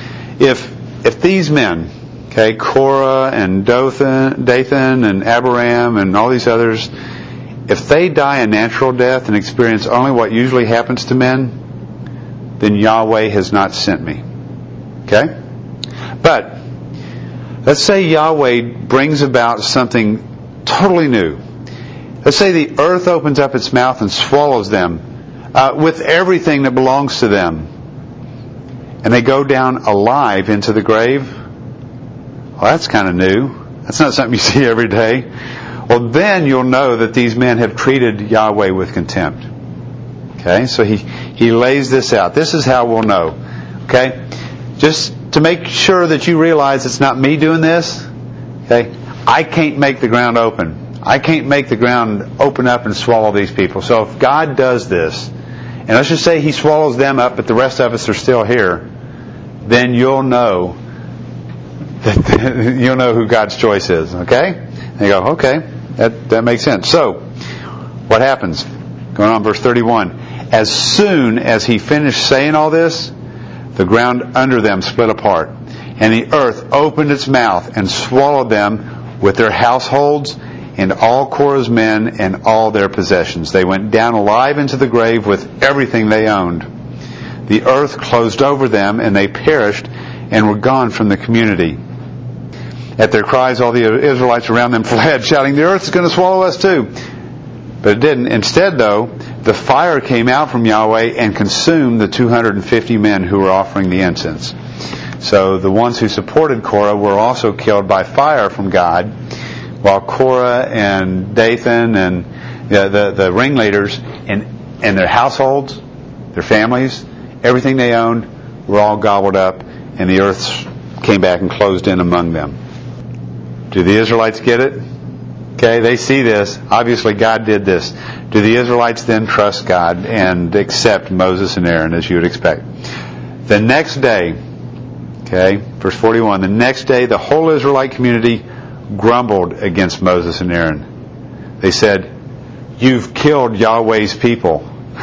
If if these men, okay, Korah and Dathan, Dathan and Abiram and all these others, if they die a natural death and experience only what usually happens to men, then Yahweh has not sent me. Okay? But let's say Yahweh brings about something totally new. Let's say the earth opens up its mouth and swallows them uh, with everything that belongs to them. And they go down alive into the grave. Well, that's kind of new. That's not something you see every day. Well, then you'll know that these men have treated Yahweh with contempt. Okay? So he, he lays this out. This is how we'll know. Okay? Just to make sure that you realize it's not me doing this. Okay? I can't make the ground open. I can't make the ground open up and swallow these people. So if God does this, and let's just say he swallows them up, but the rest of us are still here, then you'll know that you'll know who God's choice is. Okay? And you go, okay, that that makes sense. So, what happens? Going on, verse thirty-one. As soon as he finished saying all this, the ground under them split apart, and the earth opened its mouth and swallowed them with their households and all Korah's men and all their possessions. They went down alive into the grave with everything they owned. The earth closed over them, and they perished and were gone from the community. At their cries, all the Israelites around them fled, shouting, the earth is going to swallow us too. But it didn't. Instead, though, the fire came out from Yahweh and consumed the two hundred fifty men who were offering the incense. So the ones who supported Korah were also killed by fire from God, while Korah and Dathan and the, the, the ringleaders and, and their households, their families, everything they owned were all gobbled up, and the earth came back and closed in among them. Do the Israelites get it? Okay, they see this. Obviously God did this. Do the Israelites then trust God and accept Moses and Aaron as you would expect? The next day, okay, verse forty-one, the next day the whole Israelite community grumbled against Moses and Aaron. They said, you've killed Yahweh's people.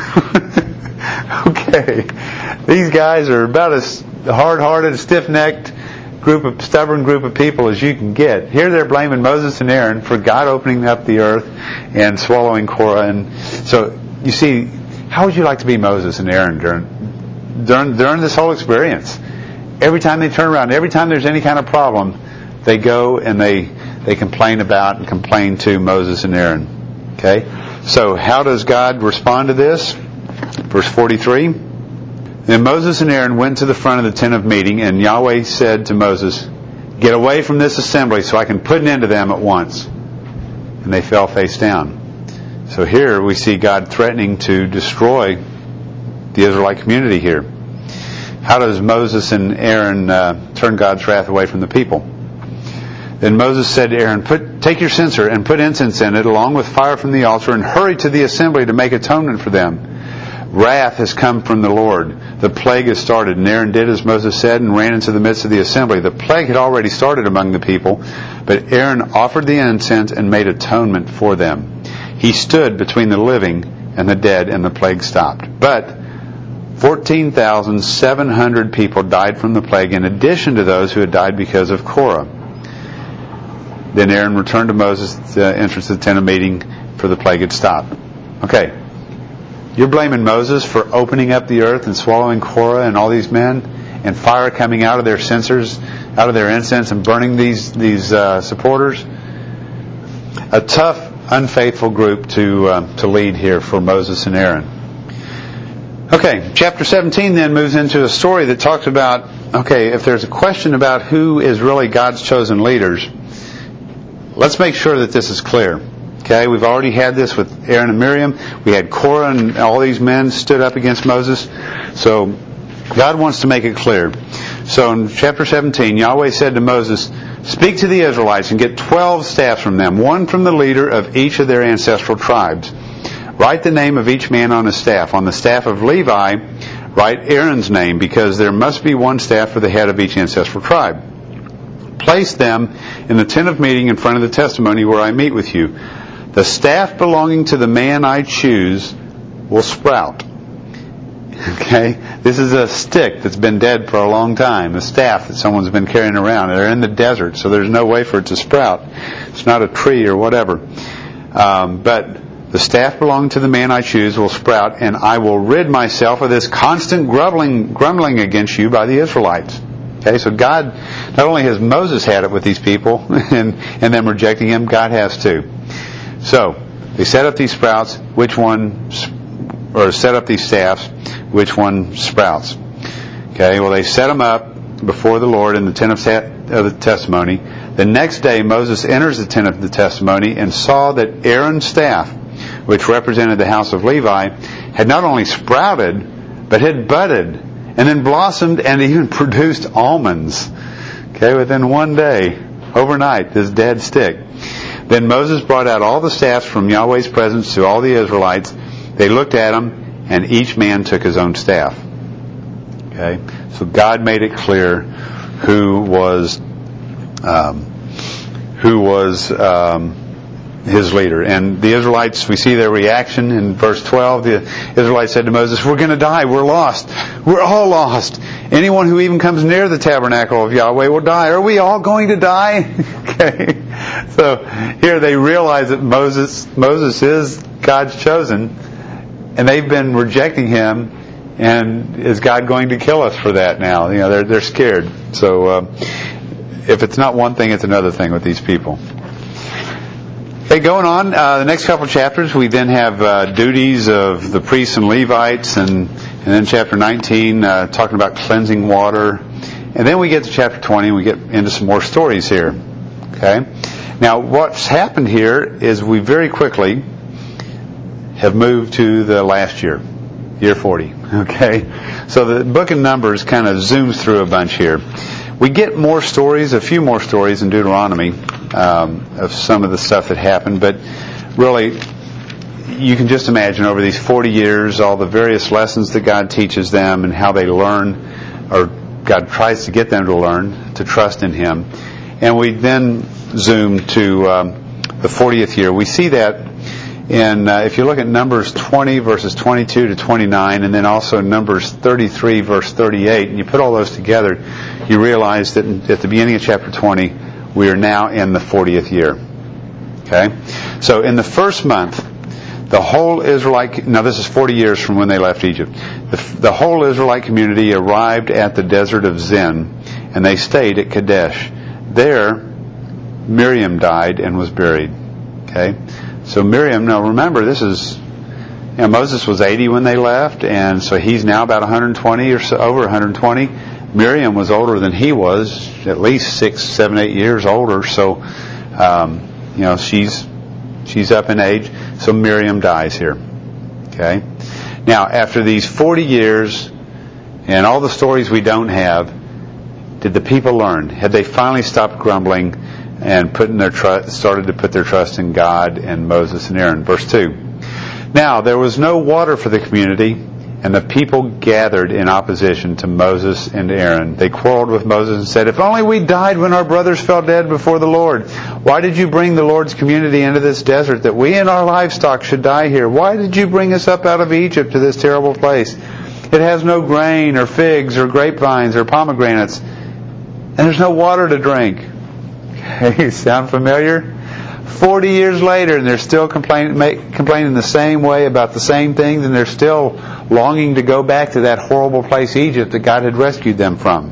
Okay, these guys are about as hard-hearted, stiff-necked group of stubborn group of people as you can get. Here they're blaming Moses and Aaron for God opening up the earth and swallowing Korah. And so you see, how would you like to be Moses and Aaron during during, during this whole experience? Every time they turn around, every time there's any kind of problem, they go and they they complain about and complain to Moses and Aaron. Okay? So how does God respond to this? Verse forty-three. Then Moses and Aaron went to the front of the tent of meeting, and Yahweh said to Moses, get away from this assembly so I can put an end to them at once. And they fell face down. So here we see God threatening to destroy the Israelite community here. How does Moses and Aaron uh, turn God's wrath away from the people? Then Moses said to Aaron, put, take your censer and put incense in it along with fire from the altar, and hurry to the assembly to make atonement for them. Wrath has come from the Lord. The plague has started. And Aaron did as Moses said and ran into the midst of the assembly. The plague had already started among the people, but Aaron offered the incense and made atonement for them. He stood between the living and the dead, and the plague stopped. But fourteen thousand seven hundred people died from the plague, in addition to those who had died because of Korah. Then Aaron returned to Moses at the entrance of the tent of meeting, for the plague had stopped. Okay. You're blaming Moses for opening up the earth and swallowing Korah and all these men, and fire coming out of their censers, out of their incense, and burning these these uh, supporters. A tough, unfaithful group to uh, to lead here for Moses and Aaron. Okay, chapter seventeen then moves into a story that talks about, okay, if there's a question about who is really God's chosen leaders, let's make sure that this is clear. Okay, we've already had this with Aaron and Miriam. We had Korah and all these men stood up against Moses. So God wants to make it clear. So in chapter seventeen, Yahweh said to Moses, "Speak to the Israelites and get twelve staffs from them, one from the leader of each of their ancestral tribes. Write the name of each man on his staff. On the staff of Levi, write Aaron's name, because there must be one staff for the head of each ancestral tribe. Place them in the tent of meeting in front of the testimony where I meet with you. The staff belonging to the man I choose will sprout." Okay? This is a stick that's been dead for a long time. A staff that someone's been carrying around. They're in the desert, so there's no way for it to sprout. It's not a tree or whatever. Um, but the staff belonging to the man I choose will sprout, and I will rid myself of this constant grumbling, grumbling against you by the Israelites. Okay, so God, not only has Moses had it with these people and, and them rejecting him, God has too. So, they set up these sprouts, which one, or set up these staffs, which one sprouts. Okay, well they set them up before the Lord in the tent of the testimony. The next day Moses enters the tent of the testimony and saw that Aaron's staff, which represented the house of Levi, had not only sprouted, but had budded, and then blossomed and even produced almonds. Okay, within one day, overnight, this dead stick. Then Moses brought out all the staffs from Yahweh's presence to all the Israelites. They looked at them, and each man took his own staff. Okay, so God made it clear who was um, who was um, his leader. And the Israelites, we see their reaction in verse twelve. The Israelites said to Moses, "We're going to die. We're lost. We're all lost. Anyone who even comes near the tabernacle of Yahweh will die. Are we all going to die?" Okay. So here they realize that Moses Moses is God's chosen, and they've been rejecting him. And is God going to kill us for that now? You know, they're they're scared. So uh, if it's not one thing, it's another thing with these people. Okay, going on, uh, the next couple of chapters, we then have uh, duties of the priests and Levites, and, and then chapter nineteen, uh, talking about cleansing water. And then we get to chapter twenty, and we get into some more stories here. Okay? Now, what's happened here is we very quickly have moved to the last year, year forty. Okay? So the book of Numbers kind of zooms through a bunch here. We get more stories, a few more stories in Deuteronomy um, of some of the stuff that happened, but really, you can just imagine over these forty years, all the various lessons that God teaches them and how they learn, or God tries to get them to learn, to trust in Him. And we then zoom to um, the fortieth year. We see that in, uh, if you look at Numbers twenty, verses twenty-two to twenty-nine, and then also Numbers thirty-three, verse thirty-eight, and you put all those together, you realize that at the beginning of chapter twenty, we are now in the fortieth year. Okay? So in the first month, the whole Israelite, now this is forty years from when they left Egypt, the, the whole Israelite community arrived at the desert of Zin, and they stayed at Kadesh. There, Miriam died and was buried. Okay? So Miriam, now remember, this is, you know, Moses was eighty when they left, and so he's now about one hundred twenty or so, over one hundred twenty. Miriam was older than he was, at least six, seven, eight years older. So, um, you know, she's she's up in age. So Miriam dies here. Okay. Now, after these forty years and all the stories we don't have, did the people learn? Had they finally stopped grumbling and putting their trust, started to put their trust in God and Moses and Aaron? Verse two. Now there was no water for the community, and the people gathered in opposition to Moses and Aaron. They quarreled with Moses and said, "If only we died when our brothers fell dead before the Lord. Why did you bring the Lord's community into this desert, that we and our livestock should die here? Why did you bring us up out of Egypt to this terrible place? It has no grain or figs or grapevines or pomegranates, and there's no water to drink." Hey, sound familiar? Forty years later, and they're still complaining, make, complaining the same way about the same things, and they're still longing to go back to that horrible place, Egypt, that God had rescued them from.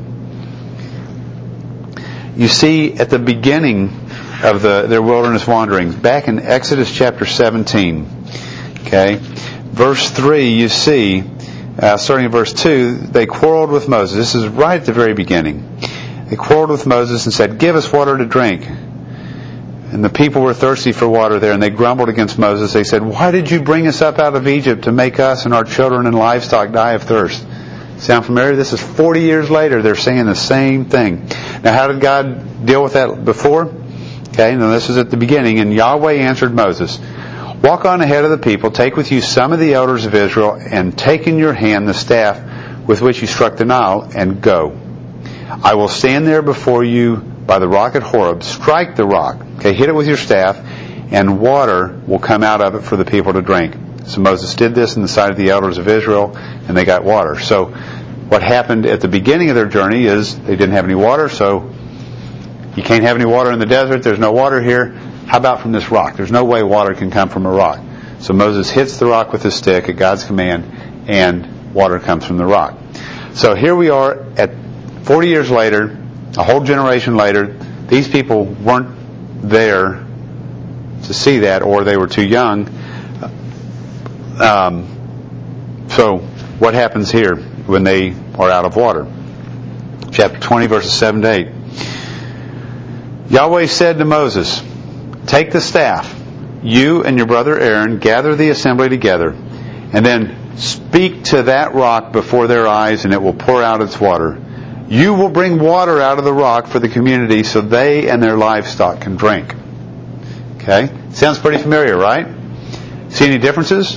You see, at the beginning of the, their wilderness wanderings, back in Exodus chapter seventeen, okay, verse three, you see, uh, starting in verse two, they quarreled with Moses. This is right at the very beginning. They quarreled with Moses and said, "Give us water to drink." And the people were thirsty for water there, and they grumbled against Moses. They said, "Why did you bring us up out of Egypt to make us and our children and livestock die of thirst?" Sound familiar? This is forty years later. They're saying the same thing. Now, how did God deal with that before? Okay, now this is at the beginning. And Yahweh answered Moses, "Walk on ahead of the people, take with you some of the elders of Israel, and take in your hand the staff with which you struck the Nile, and go. I will stand there before you by the rock at Horeb. Strike the rock." Okay, hit it with your staff, and water will come out of it for the people to drink. So Moses did this in the sight of the elders of Israel, and they got water. So what happened at the beginning of their journey is they didn't have any water, so you can't have any water in the desert. There's no water here. How about from this rock? There's no way water can come from a rock. So Moses hits the rock with his stick at God's command, and water comes from the rock. So here we are at forty years later, a whole generation later. These people weren't there to see that, or they were too young. Um, so what happens here when they are out of water? Chapter twenty, verses seven to eight. Yahweh said to Moses, "Take the staff, you and your brother Aaron, gather the assembly together, and then speak to that rock before their eyes, and it will pour out its water. You will bring water out of the rock for the community so they and their livestock can drink." Okay? Sounds pretty familiar, right? See any differences?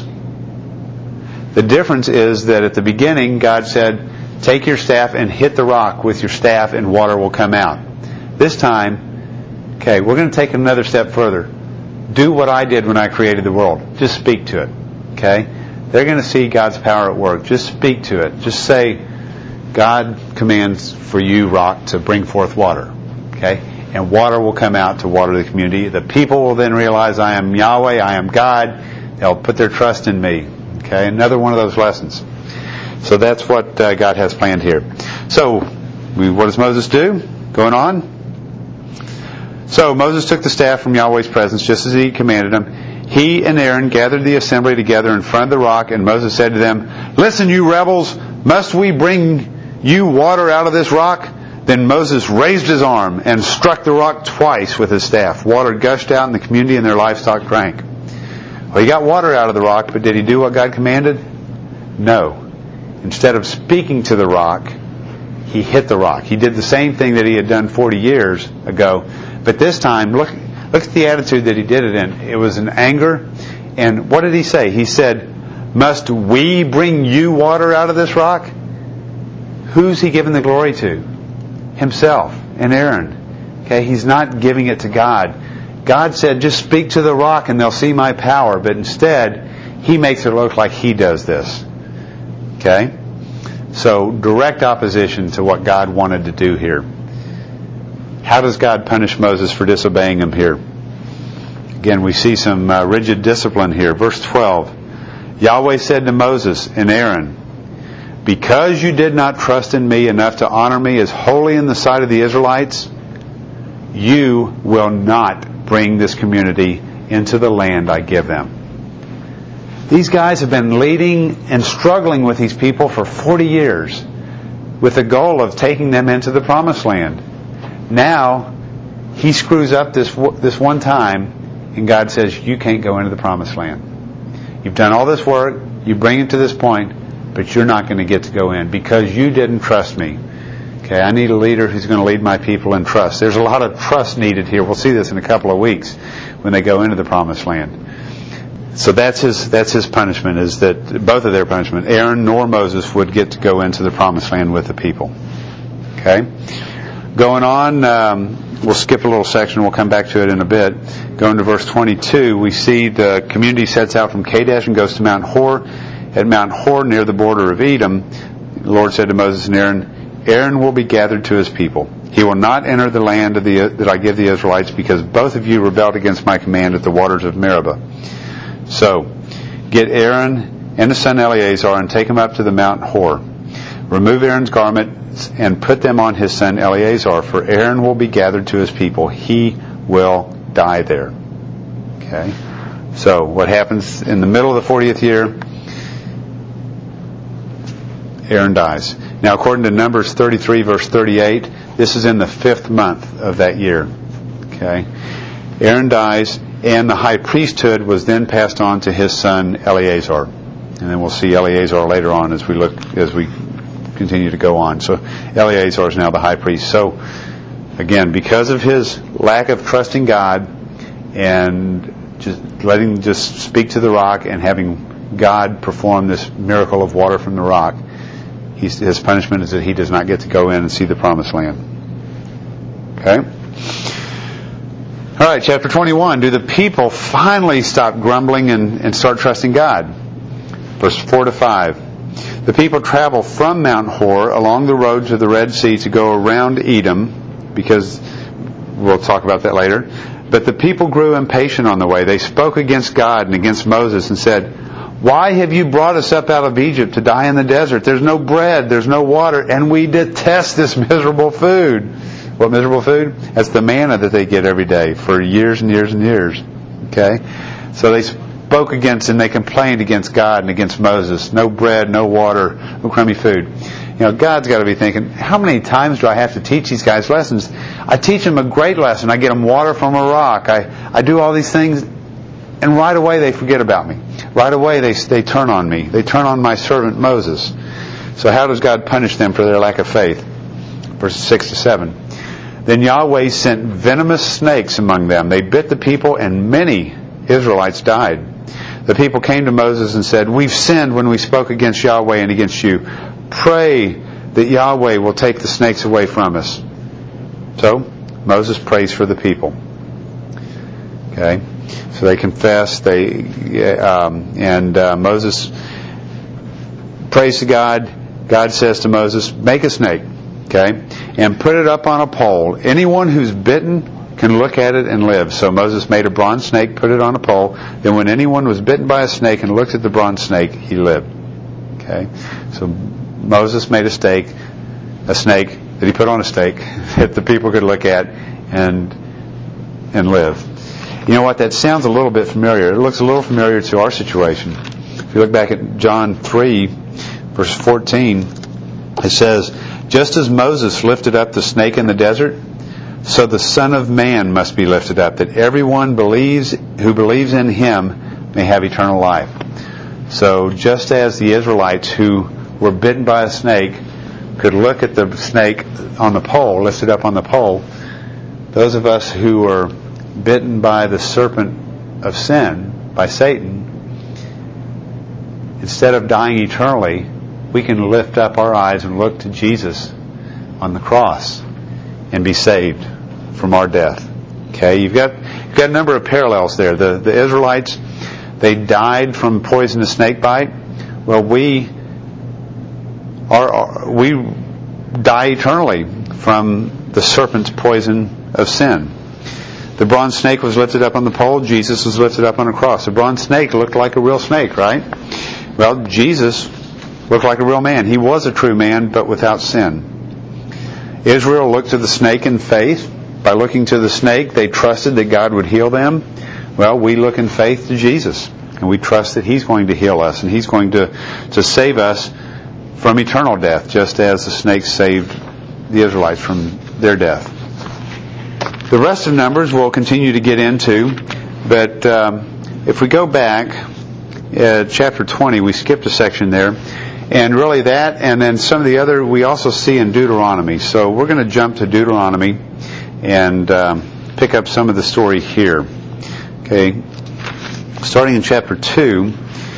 The difference is that at the beginning, God said, "Take your staff and hit the rock with your staff, and water will come out." This time, okay, we're going to take another step further. Do what I did when I created the world. Just speak to it. Okay? They're going to see God's power at work. Just speak to it. Just say, "God commands for you, rock, to bring forth water." Okay? And water will come out to water the community. The people will then realize I am Yahweh, I am God. They'll put their trust in me. Okay? Another one of those lessons. So that's what uh, God has planned here. So, we, what does Moses do? Going on. So, Moses took the staff from Yahweh's presence just as he commanded him. He and Aaron gathered the assembly together in front of the rock, and Moses said to them, "Listen, you rebels, must we bring you water out of this rock?" Then Moses raised his arm and struck the rock twice with his staff. Water gushed out, and the community and their livestock drank. Well, he got water out of the rock, but did he do what God commanded? No. Instead of speaking to the rock, he hit the rock. He did the same thing that he had done forty years ago, but this time, look, look at the attitude that he did it in. It was in anger, and what did he say? He said, "Must we bring you water out of this rock?" Who's he giving the glory to? Himself and Aaron. Okay, he's not giving it to God. God said, "Just speak to the rock and they'll see my power." But instead, he makes it look like he does this. Okay? So, direct opposition to what God wanted to do here. How does God punish Moses for disobeying him here? Again, we see some uh, rigid discipline here. Verse twelve. Yahweh said to Moses and Aaron, "Because you did not trust in me enough to honor me as holy in the sight of the Israelites, you will not bring this community into the land I give them." These guys have been leading and struggling with these people for forty years with the goal of taking them into the promised land. Now, he screws up this this one time, and God says, "You can't go into the promised land. You've done all this work, you bring it to this point, but you're not going to get to go in because you didn't trust me." Okay, I need a leader who's going to lead my people in trust. There's a lot of trust needed here. We'll see this in a couple of weeks when they go into the promised land. So that's his that's his punishment, is that both of their punishment, Aaron nor Moses would get to go into the promised land with the people. Okay? Going on, um, we'll skip a little section. We'll come back to it in a bit. Going to verse twenty-two, we see the community sets out from Kadesh and goes to Mount Hor. At Mount Hor, near the border of Edom, the Lord said to Moses and Aaron, Aaron will be gathered to his people. He will not enter the land of the, that I give the Israelites, because both of you rebelled against my command at the waters of Meribah. So, get Aaron and his son Eleazar and take him up to the Mount Hor. Remove Aaron's garments and put them on his son Eleazar, for Aaron will be gathered to his people. He will die there. Okay? So, what happens in the middle of the fortieth year? Aaron dies. Now, according to Numbers thirty-three, verse thirty-eight, this is in the fifth month of that year. Okay? Aaron dies, and the high priesthood was then passed on to his son Eleazar. And then we'll see Eleazar later on as we look, as we continue to go on. So, Eleazar is now the high priest. So, again, because of his lack of trusting God and just letting just speak to the rock and having God perform this miracle of water from the rock, he's, his punishment is that he does not get to go in and see the promised land. Okay? All right, chapter twenty-one. Do the people finally stop grumbling and, and start trusting God? Verse four to five. The people travel from Mount Hor along the road to the Red Sea to go around Edom, because we'll talk about that later. But the people grew impatient on the way. They spoke against God and against Moses and said, "Why have you brought us up out of Egypt to die in the desert? There's no bread, there's no water, and we detest this miserable food." What miserable food? That's the manna that they get every day for years and years and years. Okay? So they spoke against and they complained against God and against Moses. No bread, no water, no crummy food. You know, God's got to be thinking, how many times do I have to teach these guys lessons? I teach them a great lesson. I get them water from a rock. I, I do all these things, and right away they forget about me. Right away they, they turn on me. They turn on my servant Moses. So how does God punish them for their lack of faith? Verses six to seven. Then Yahweh sent venomous snakes among them. They bit the people, and many Israelites died. The people came to Moses and said, "We've sinned when we spoke against Yahweh and against you. Pray that Yahweh will take the snakes away from us." So, Moses prays for the people. Okay? So they confess, they, um, and uh, Moses prays to God. God says to Moses, "Make a snake, okay, and put it up on a pole. Anyone who's bitten can look at it and live." So Moses made a bronze snake, put it on a pole. Then when anyone was bitten by a snake and looked at the bronze snake, he lived. Okay? So Moses made a stake, a snake that he put on a stake that the people could look at and and live. You know what? That sounds a little bit familiar. It looks a little familiar to our situation. If you look back at John three, verse fourteen, it says, "Just as Moses lifted up the snake in the desert, so the Son of Man must be lifted up, that everyone believes who believes in him may have eternal life." So just as the Israelites who were bitten by a snake could look at the snake on the pole, lifted up on the pole, those of us who are bitten by the serpent of sin, by Satan, instead of dying eternally, we can lift up our eyes and look to Jesus on the cross and be saved from our death. Okay, you've got you've got a number of parallels there. The the Israelites, they died from poisonous snake bite. Well, we are we die eternally from the serpent's poison of sin. The bronze snake was lifted up on the pole. Jesus was lifted up on a cross. The bronze snake looked like a real snake, right? Well, Jesus looked like a real man. He was a true man, but without sin. Israel looked to the snake in faith. By looking to the snake, they trusted that God would heal them. Well, we look in faith to Jesus, and we trust that He's going to heal us, and He's going to, to save us from eternal death, just as the snake saved the Israelites from their death. The rest of Numbers we'll continue to get into, but um, if we go back, uh, chapter twenty, we skipped a section there, and really that, and then some of the other we also see in Deuteronomy. So we're going to jump to Deuteronomy and um, pick up some of the story here. Okay, starting in chapter two.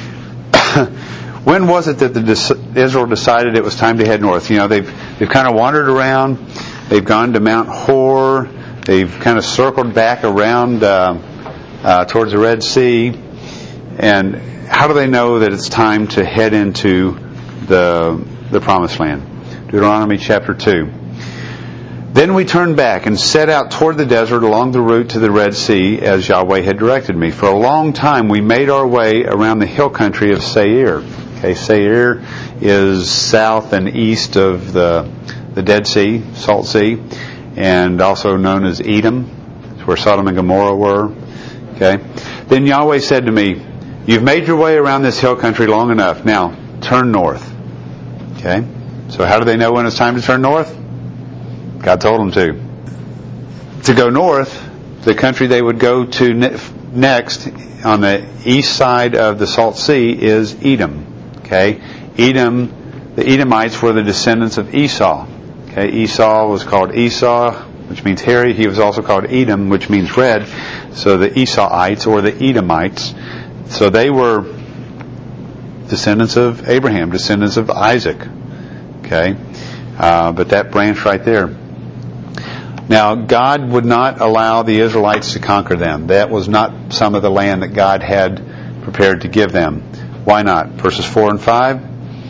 When was it that the, Israel decided it was time to head north? You know, they've they've kind of wandered around. They've gone to Mount Hor. They've kind of circled back around uh, uh, towards the Red Sea. And how do they know that it's time to head into the the Promised Land? Deuteronomy chapter two. Then we turned back and set out toward the desert along the route to the Red Sea as Yahweh had directed me. For a long time we made our way around the hill country of Seir. Okay, Seir is south and east of the the Dead Sea, Salt Sea, and also known as Edom. It's where Sodom and Gomorrah were. Okay. Then Yahweh said to me, "You've made your way around this hill country long enough. Now turn north." Okay. So how do they know when it's time to turn north? God told them to. To go north, the country they would go to ne- next on the east side of the Salt Sea is Edom. Okay, Edom, the Edomites were the descendants of Esau. Okay, Esau was called Esau, which means hairy. He was also called Edom, which means red. So the Esauites or the Edomites. So they were descendants of Abraham, descendants of Isaac. Okay, uh, but that branch right there. Now, God would not allow the Israelites to conquer them. That was not some of the land that God had prepared to give them. Why not? Verses four and five.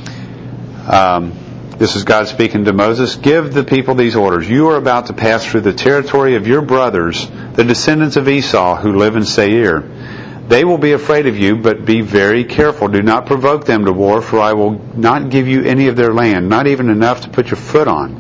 Um, this is God speaking to Moses. "Give the people these orders. You are about to pass through the territory of your brothers, the descendants of Esau, who live in Seir. They will be afraid of you, but be very careful. Do not provoke them to war, for I will not give you any of their land, not even enough to put your foot on.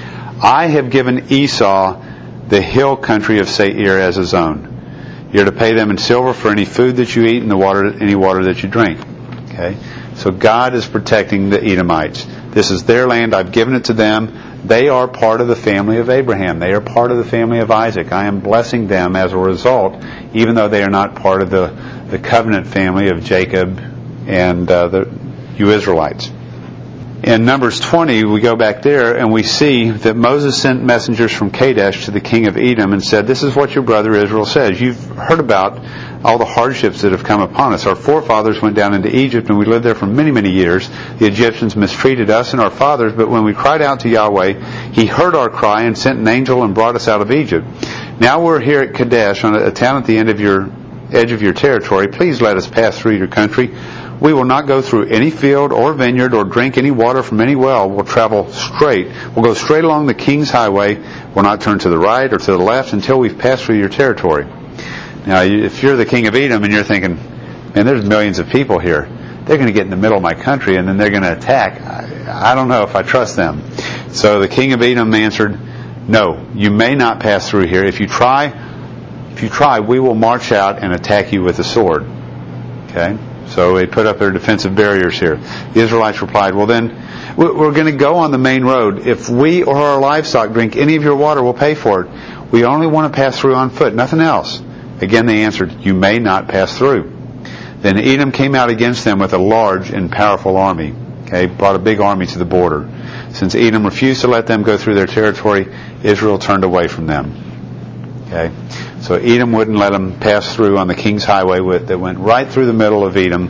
I have given Esau the hill country of Seir as his own. You're to pay them in silver for any food that you eat and the water, any water that you drink." Okay, so God is protecting the Edomites. This is their land. I've given it to them. They are part of the family of Abraham. They are part of the family of Isaac. I am blessing them as a result, even though they are not part of the, the covenant family of Jacob and uh, the you Israelites. In Numbers twenty, we go back there and we see that Moses sent messengers from Kadesh to the king of Edom and said, "This is what your brother Israel says. You've heard about all the hardships that have come upon us. Our forefathers went down into Egypt and we lived there for many, many years. The Egyptians mistreated us and our fathers, but when we cried out to Yahweh, He heard our cry and sent an angel and brought us out of Egypt. Now we're here at Kadesh, on a town at the end of your edge of your territory. Please let us pass through your country. We will not go through any field or vineyard or drink any water from any well. We'll travel straight. We'll go straight along the king's highway. We'll not turn to the right or to the left until we've passed through your territory." Now, if you're the king of Edom and you're thinking, "Man, there's millions of people here. They're going to get in the middle of my country and then they're going to attack. I, I don't know if I trust them." So the king of Edom answered, "No, you may not pass through here. If you try, if you try, we will march out and attack you with the sword." Okay? So they put up their defensive barriers here. The Israelites replied, "Well then, we're going to go on the main road. If we or our livestock drink any of your water, we'll pay for it. We only want to pass through on foot, nothing else." Again they answered, "You may not pass through." Then Edom came out against them with a large and powerful army. Okay, brought a big army to the border. Since Edom refused to let them go through their territory, Israel turned away from them. Okay, so Edom wouldn't let them pass through on the king's highway with, that went right through the middle of Edom.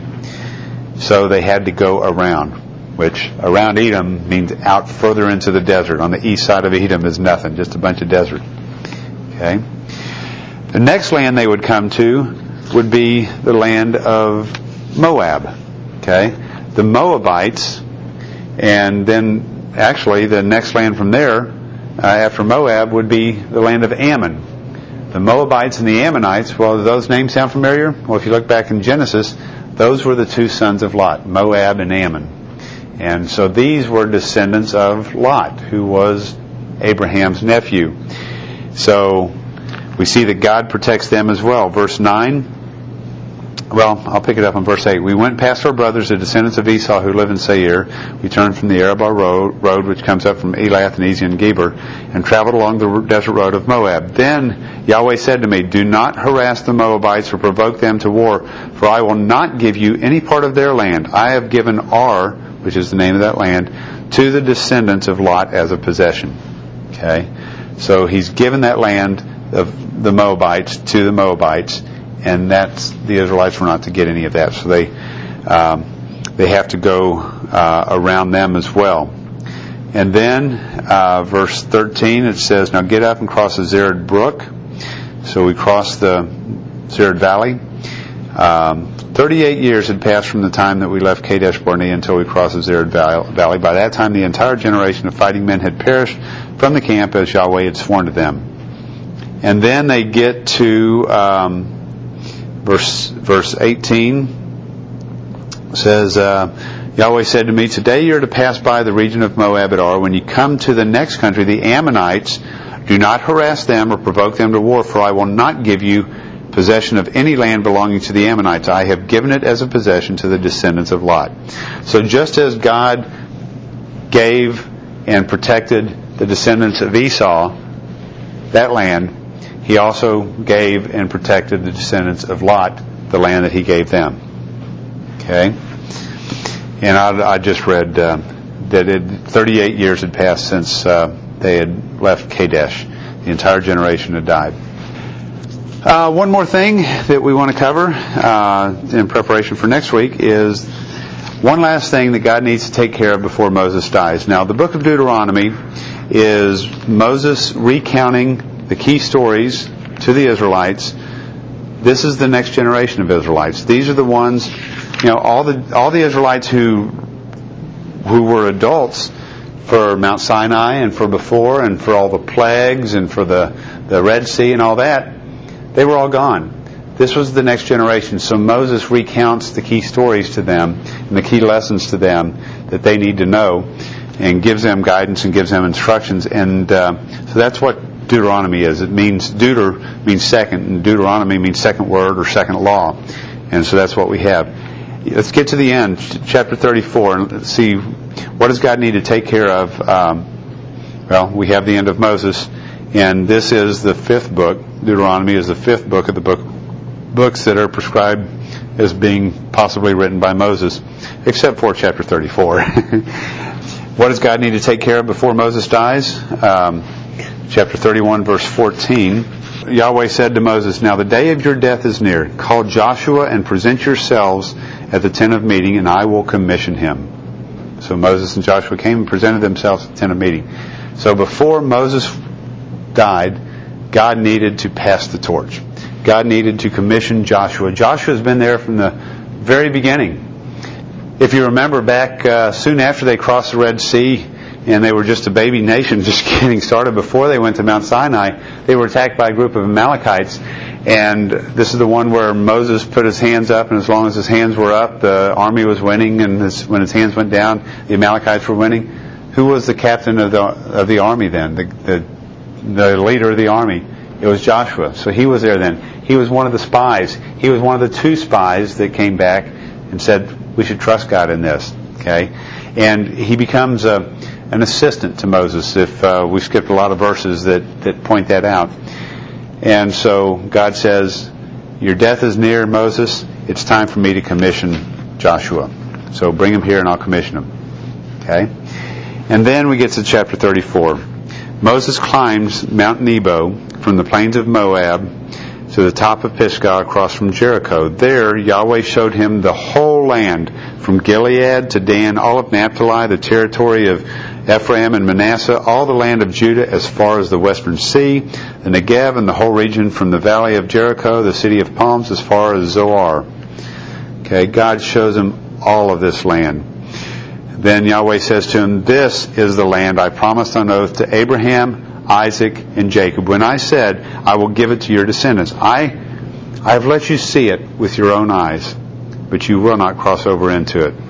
So they had to go around, which around Edom means out further into the desert. On the east side of Edom is nothing, just a bunch of desert. Okay. The next land they would come to would be the land of Moab. Okay, the Moabites, and then actually the next land from there uh, after Moab would be the land of Ammon. The Moabites and the Ammonites, well, do those names sound familiar? Well, if you look back in Genesis, those were the two sons of Lot, Moab and Ammon. And so these were descendants of Lot, who was Abraham's nephew. So we see that God protects them as well. Verse nine, well, I'll pick it up on verse eight. "We went past our brothers, the descendants of Esau, who live in Seir. We turned from the Arabah road, road which comes up from Elath and Ezion Geber, and traveled along the desert road of Moab. Then Yahweh said to me, 'Do not harass the Moabites or provoke them to war, for I will not give you any part of their land. I have given Ar," which is the name of that land, "to the descendants of Lot as a possession." Okay, so he's given that land of the Moabites to the Moabites, and that's the Israelites were not to get any of that. So they um, they have to go uh, around them as well. And then uh, verse thirteen, it says, "Now get up and cross the Zered brook." So we cross the Zered valley. Um, thirty-eight years had passed from the time that we left Kadesh Barnea until we crossed the Zered Valley. By that time, the entire generation of fighting men had perished from the camp as Yahweh had sworn to them. And then they get to um, verse verse eighteen. It says, uh, Yahweh said to me, today you are to pass by the region of Moab at Ar. When you come to the next country, the Ammonites, do not harass them or provoke them to war, for I will not give you possession of any land belonging to the Ammonites. I have given it as a possession to the descendants of Lot. So just as God gave and protected the descendants of Esau that land, He also gave and protected the descendants of Lot the land that He gave them. Okay? And I, I just read uh, that it, thirty-eight years had passed since uh, they had left Kadesh. The entire generation had died. Uh, one more thing that we want to cover uh, in preparation for next week is one last thing that God needs to take care of before Moses dies. Now, the book of Deuteronomy is Moses recounting the key stories to the Israelites. This is the next generation of Israelites. These are the ones, you know, all the all the Israelites who who were adults for Mount Sinai and for before and for all the plagues and for the, the Red Sea and all that. They were all gone. This was the next generation. So Moses recounts the key stories to them and the key lessons to them that they need to know and gives them guidance and gives them instructions. And uh, so that's what Deuteronomy is. It means, Deuter means second, and Deuteronomy means second word or second law. And so that's what we have. Let's get to the end, chapter thirty-four, and let's see what does God need to take care of. Um, well, we have the end of Moses. And this is the fifth book. Deuteronomy is the fifth book of the book books that are prescribed as being possibly written by Moses, except for chapter thirty-four. What does God need to take care of before Moses dies? Um, chapter thirty-one, verse fourteen. Yahweh said to Moses, now the day of your death is near. Call Joshua and present yourselves at the tent of meeting, and I will commission him. So Moses and Joshua came and presented themselves at the tent of meeting. So before Moses died, God needed to pass the torch. God needed to commission Joshua. Joshua's been there from the very beginning. If you remember back uh, soon after they crossed the Red Sea and they were just a baby nation just getting started, before they went to Mount Sinai, they were attacked by a group of Amalekites. And this is the one where Moses put his hands up, and as long as his hands were up, the army was winning, and his, when his hands went down, the Amalekites were winning. Who was the captain of the of the army then? The, the the leader of the army. It was Joshua. So he was there then. He was one of the spies. He was one of the two spies that came back and said, we should trust God in this. Okay? And he becomes a, an assistant to Moses. If uh, we skipped a lot of verses that, that point that out. And so God says, your death is near, Moses. It's time for me to commission Joshua. So bring him here and I'll commission him. Okay? And then we get to chapter thirty-four. Moses climbs Mount Nebo from the plains of Moab to the top of Pisgah across from Jericho. There, Yahweh showed him the whole land, from Gilead to Dan, all of Naphtali, the territory of Ephraim and Manasseh, all the land of Judah as far as the western sea, the Negev and the whole region from the valley of Jericho, the city of palms, as far as Zoar. Okay, God shows him all of this land. Then Yahweh says to him, this is the land I promised on oath to Abraham, Isaac, and Jacob, when I said, I will give it to your descendants. I, I have let you see it with your own eyes, but you will not cross over into it.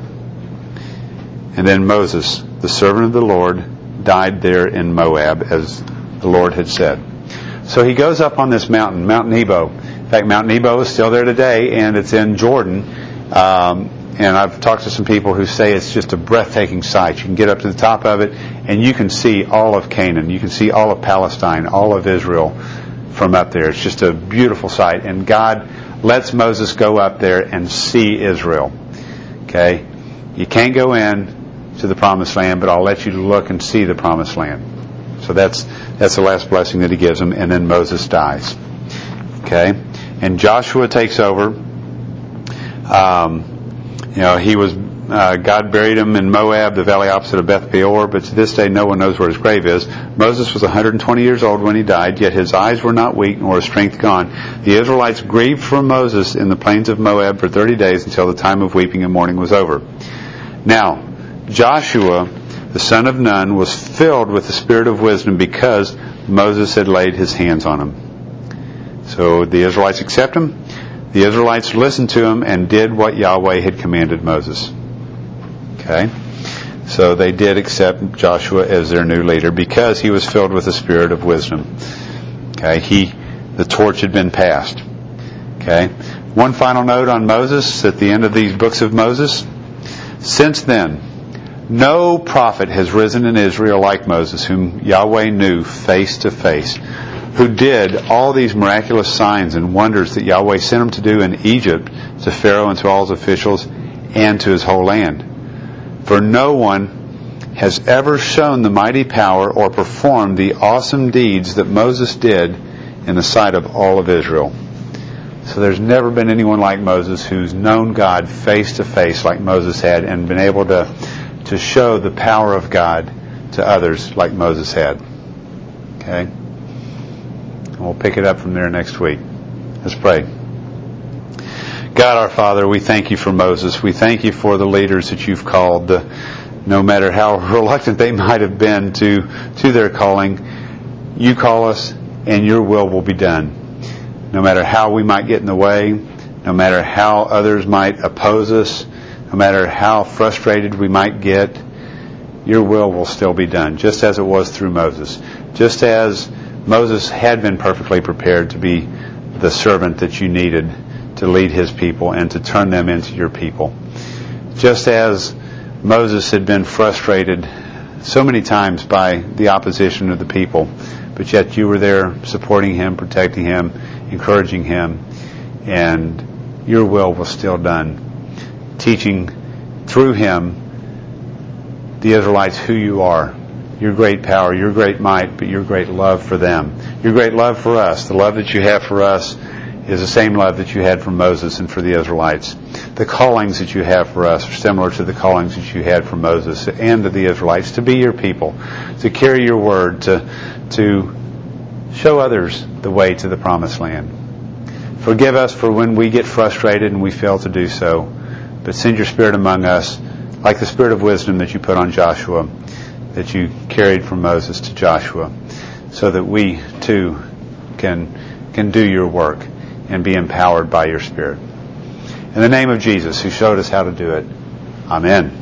And then Moses, the servant of the Lord, died there in Moab, as the Lord had said. So he goes up on this mountain, Mount Nebo. In fact, Mount Nebo is still there today, and it's in Jordan. Um, And I've talked to some people who say it's just a breathtaking sight. You can get up to the top of it, and you can see all of Canaan. You can see all of Palestine, all of Israel from up there. It's just a beautiful sight. And God lets Moses go up there and see Israel. Okay? You can't go in to the Promised Land, but I'll let you look and see the Promised Land. So that's that's the last blessing that he gives him. And then Moses dies. Okay? And Joshua takes over. Um... You know, he was Uh, God buried him in Moab, the valley opposite of Beth Peor, but to this day no one knows where his grave is. Moses was one hundred twenty years old when he died, yet his eyes were not weak nor his strength gone. The Israelites grieved for Moses in the plains of Moab for thirty days until the time of weeping and mourning was over. Now, Joshua, the son of Nun, was filled with the spirit of wisdom because Moses had laid his hands on him. So the Israelites accept him. The Israelites listened to him and did what Yahweh had commanded Moses. Okay? So they did accept Joshua as their new leader because he was filled with the spirit of wisdom. Okay? He, the torch had been passed. Okay? One final note on Moses at the end of these books of Moses. Since then, no prophet has risen in Israel like Moses, whom Yahweh knew face to face, who did all these miraculous signs and wonders that Yahweh sent him to do in Egypt to Pharaoh and to all his officials and to his whole land. For no one has ever shown the mighty power or performed the awesome deeds that Moses did in the sight of all of Israel. So there's never been anyone like Moses who's known God face to face like Moses had and been able to, to show the power of God to others like Moses had. Okay? And we'll pick it up from there next week. Let's pray. God our Father, we thank you for Moses. We thank you for the leaders that you've called. Uh, no matter how reluctant they might have been to, to their calling, you call us and your will will be done. No matter how we might get in the way, no matter how others might oppose us, no matter how frustrated we might get, your will will still be done, just as it was through Moses. Just as Moses had been perfectly prepared to be the servant that you needed to lead his people and to turn them into your people. Just as Moses had been frustrated so many times by the opposition of the people, but yet you were there supporting him, protecting him, encouraging him, and your will was still done, teaching through him the Israelites who you are, your great power, your great might, but your great love for them, your great love for us. The love that you have for us is the same love that you had for Moses and for the Israelites. The callings that you have for us are similar to the callings that you had for Moses and to the Israelites, to be your people, to carry your word, to, to show others the way to the promised land. Forgive us for when we get frustrated and we fail to do so, but send your Spirit among us, like the spirit of wisdom that you put on Joshua, that you carried from Moses to Joshua, so that we too can, can do your work and be empowered by your Spirit. In the name of Jesus, who showed us how to do it, amen.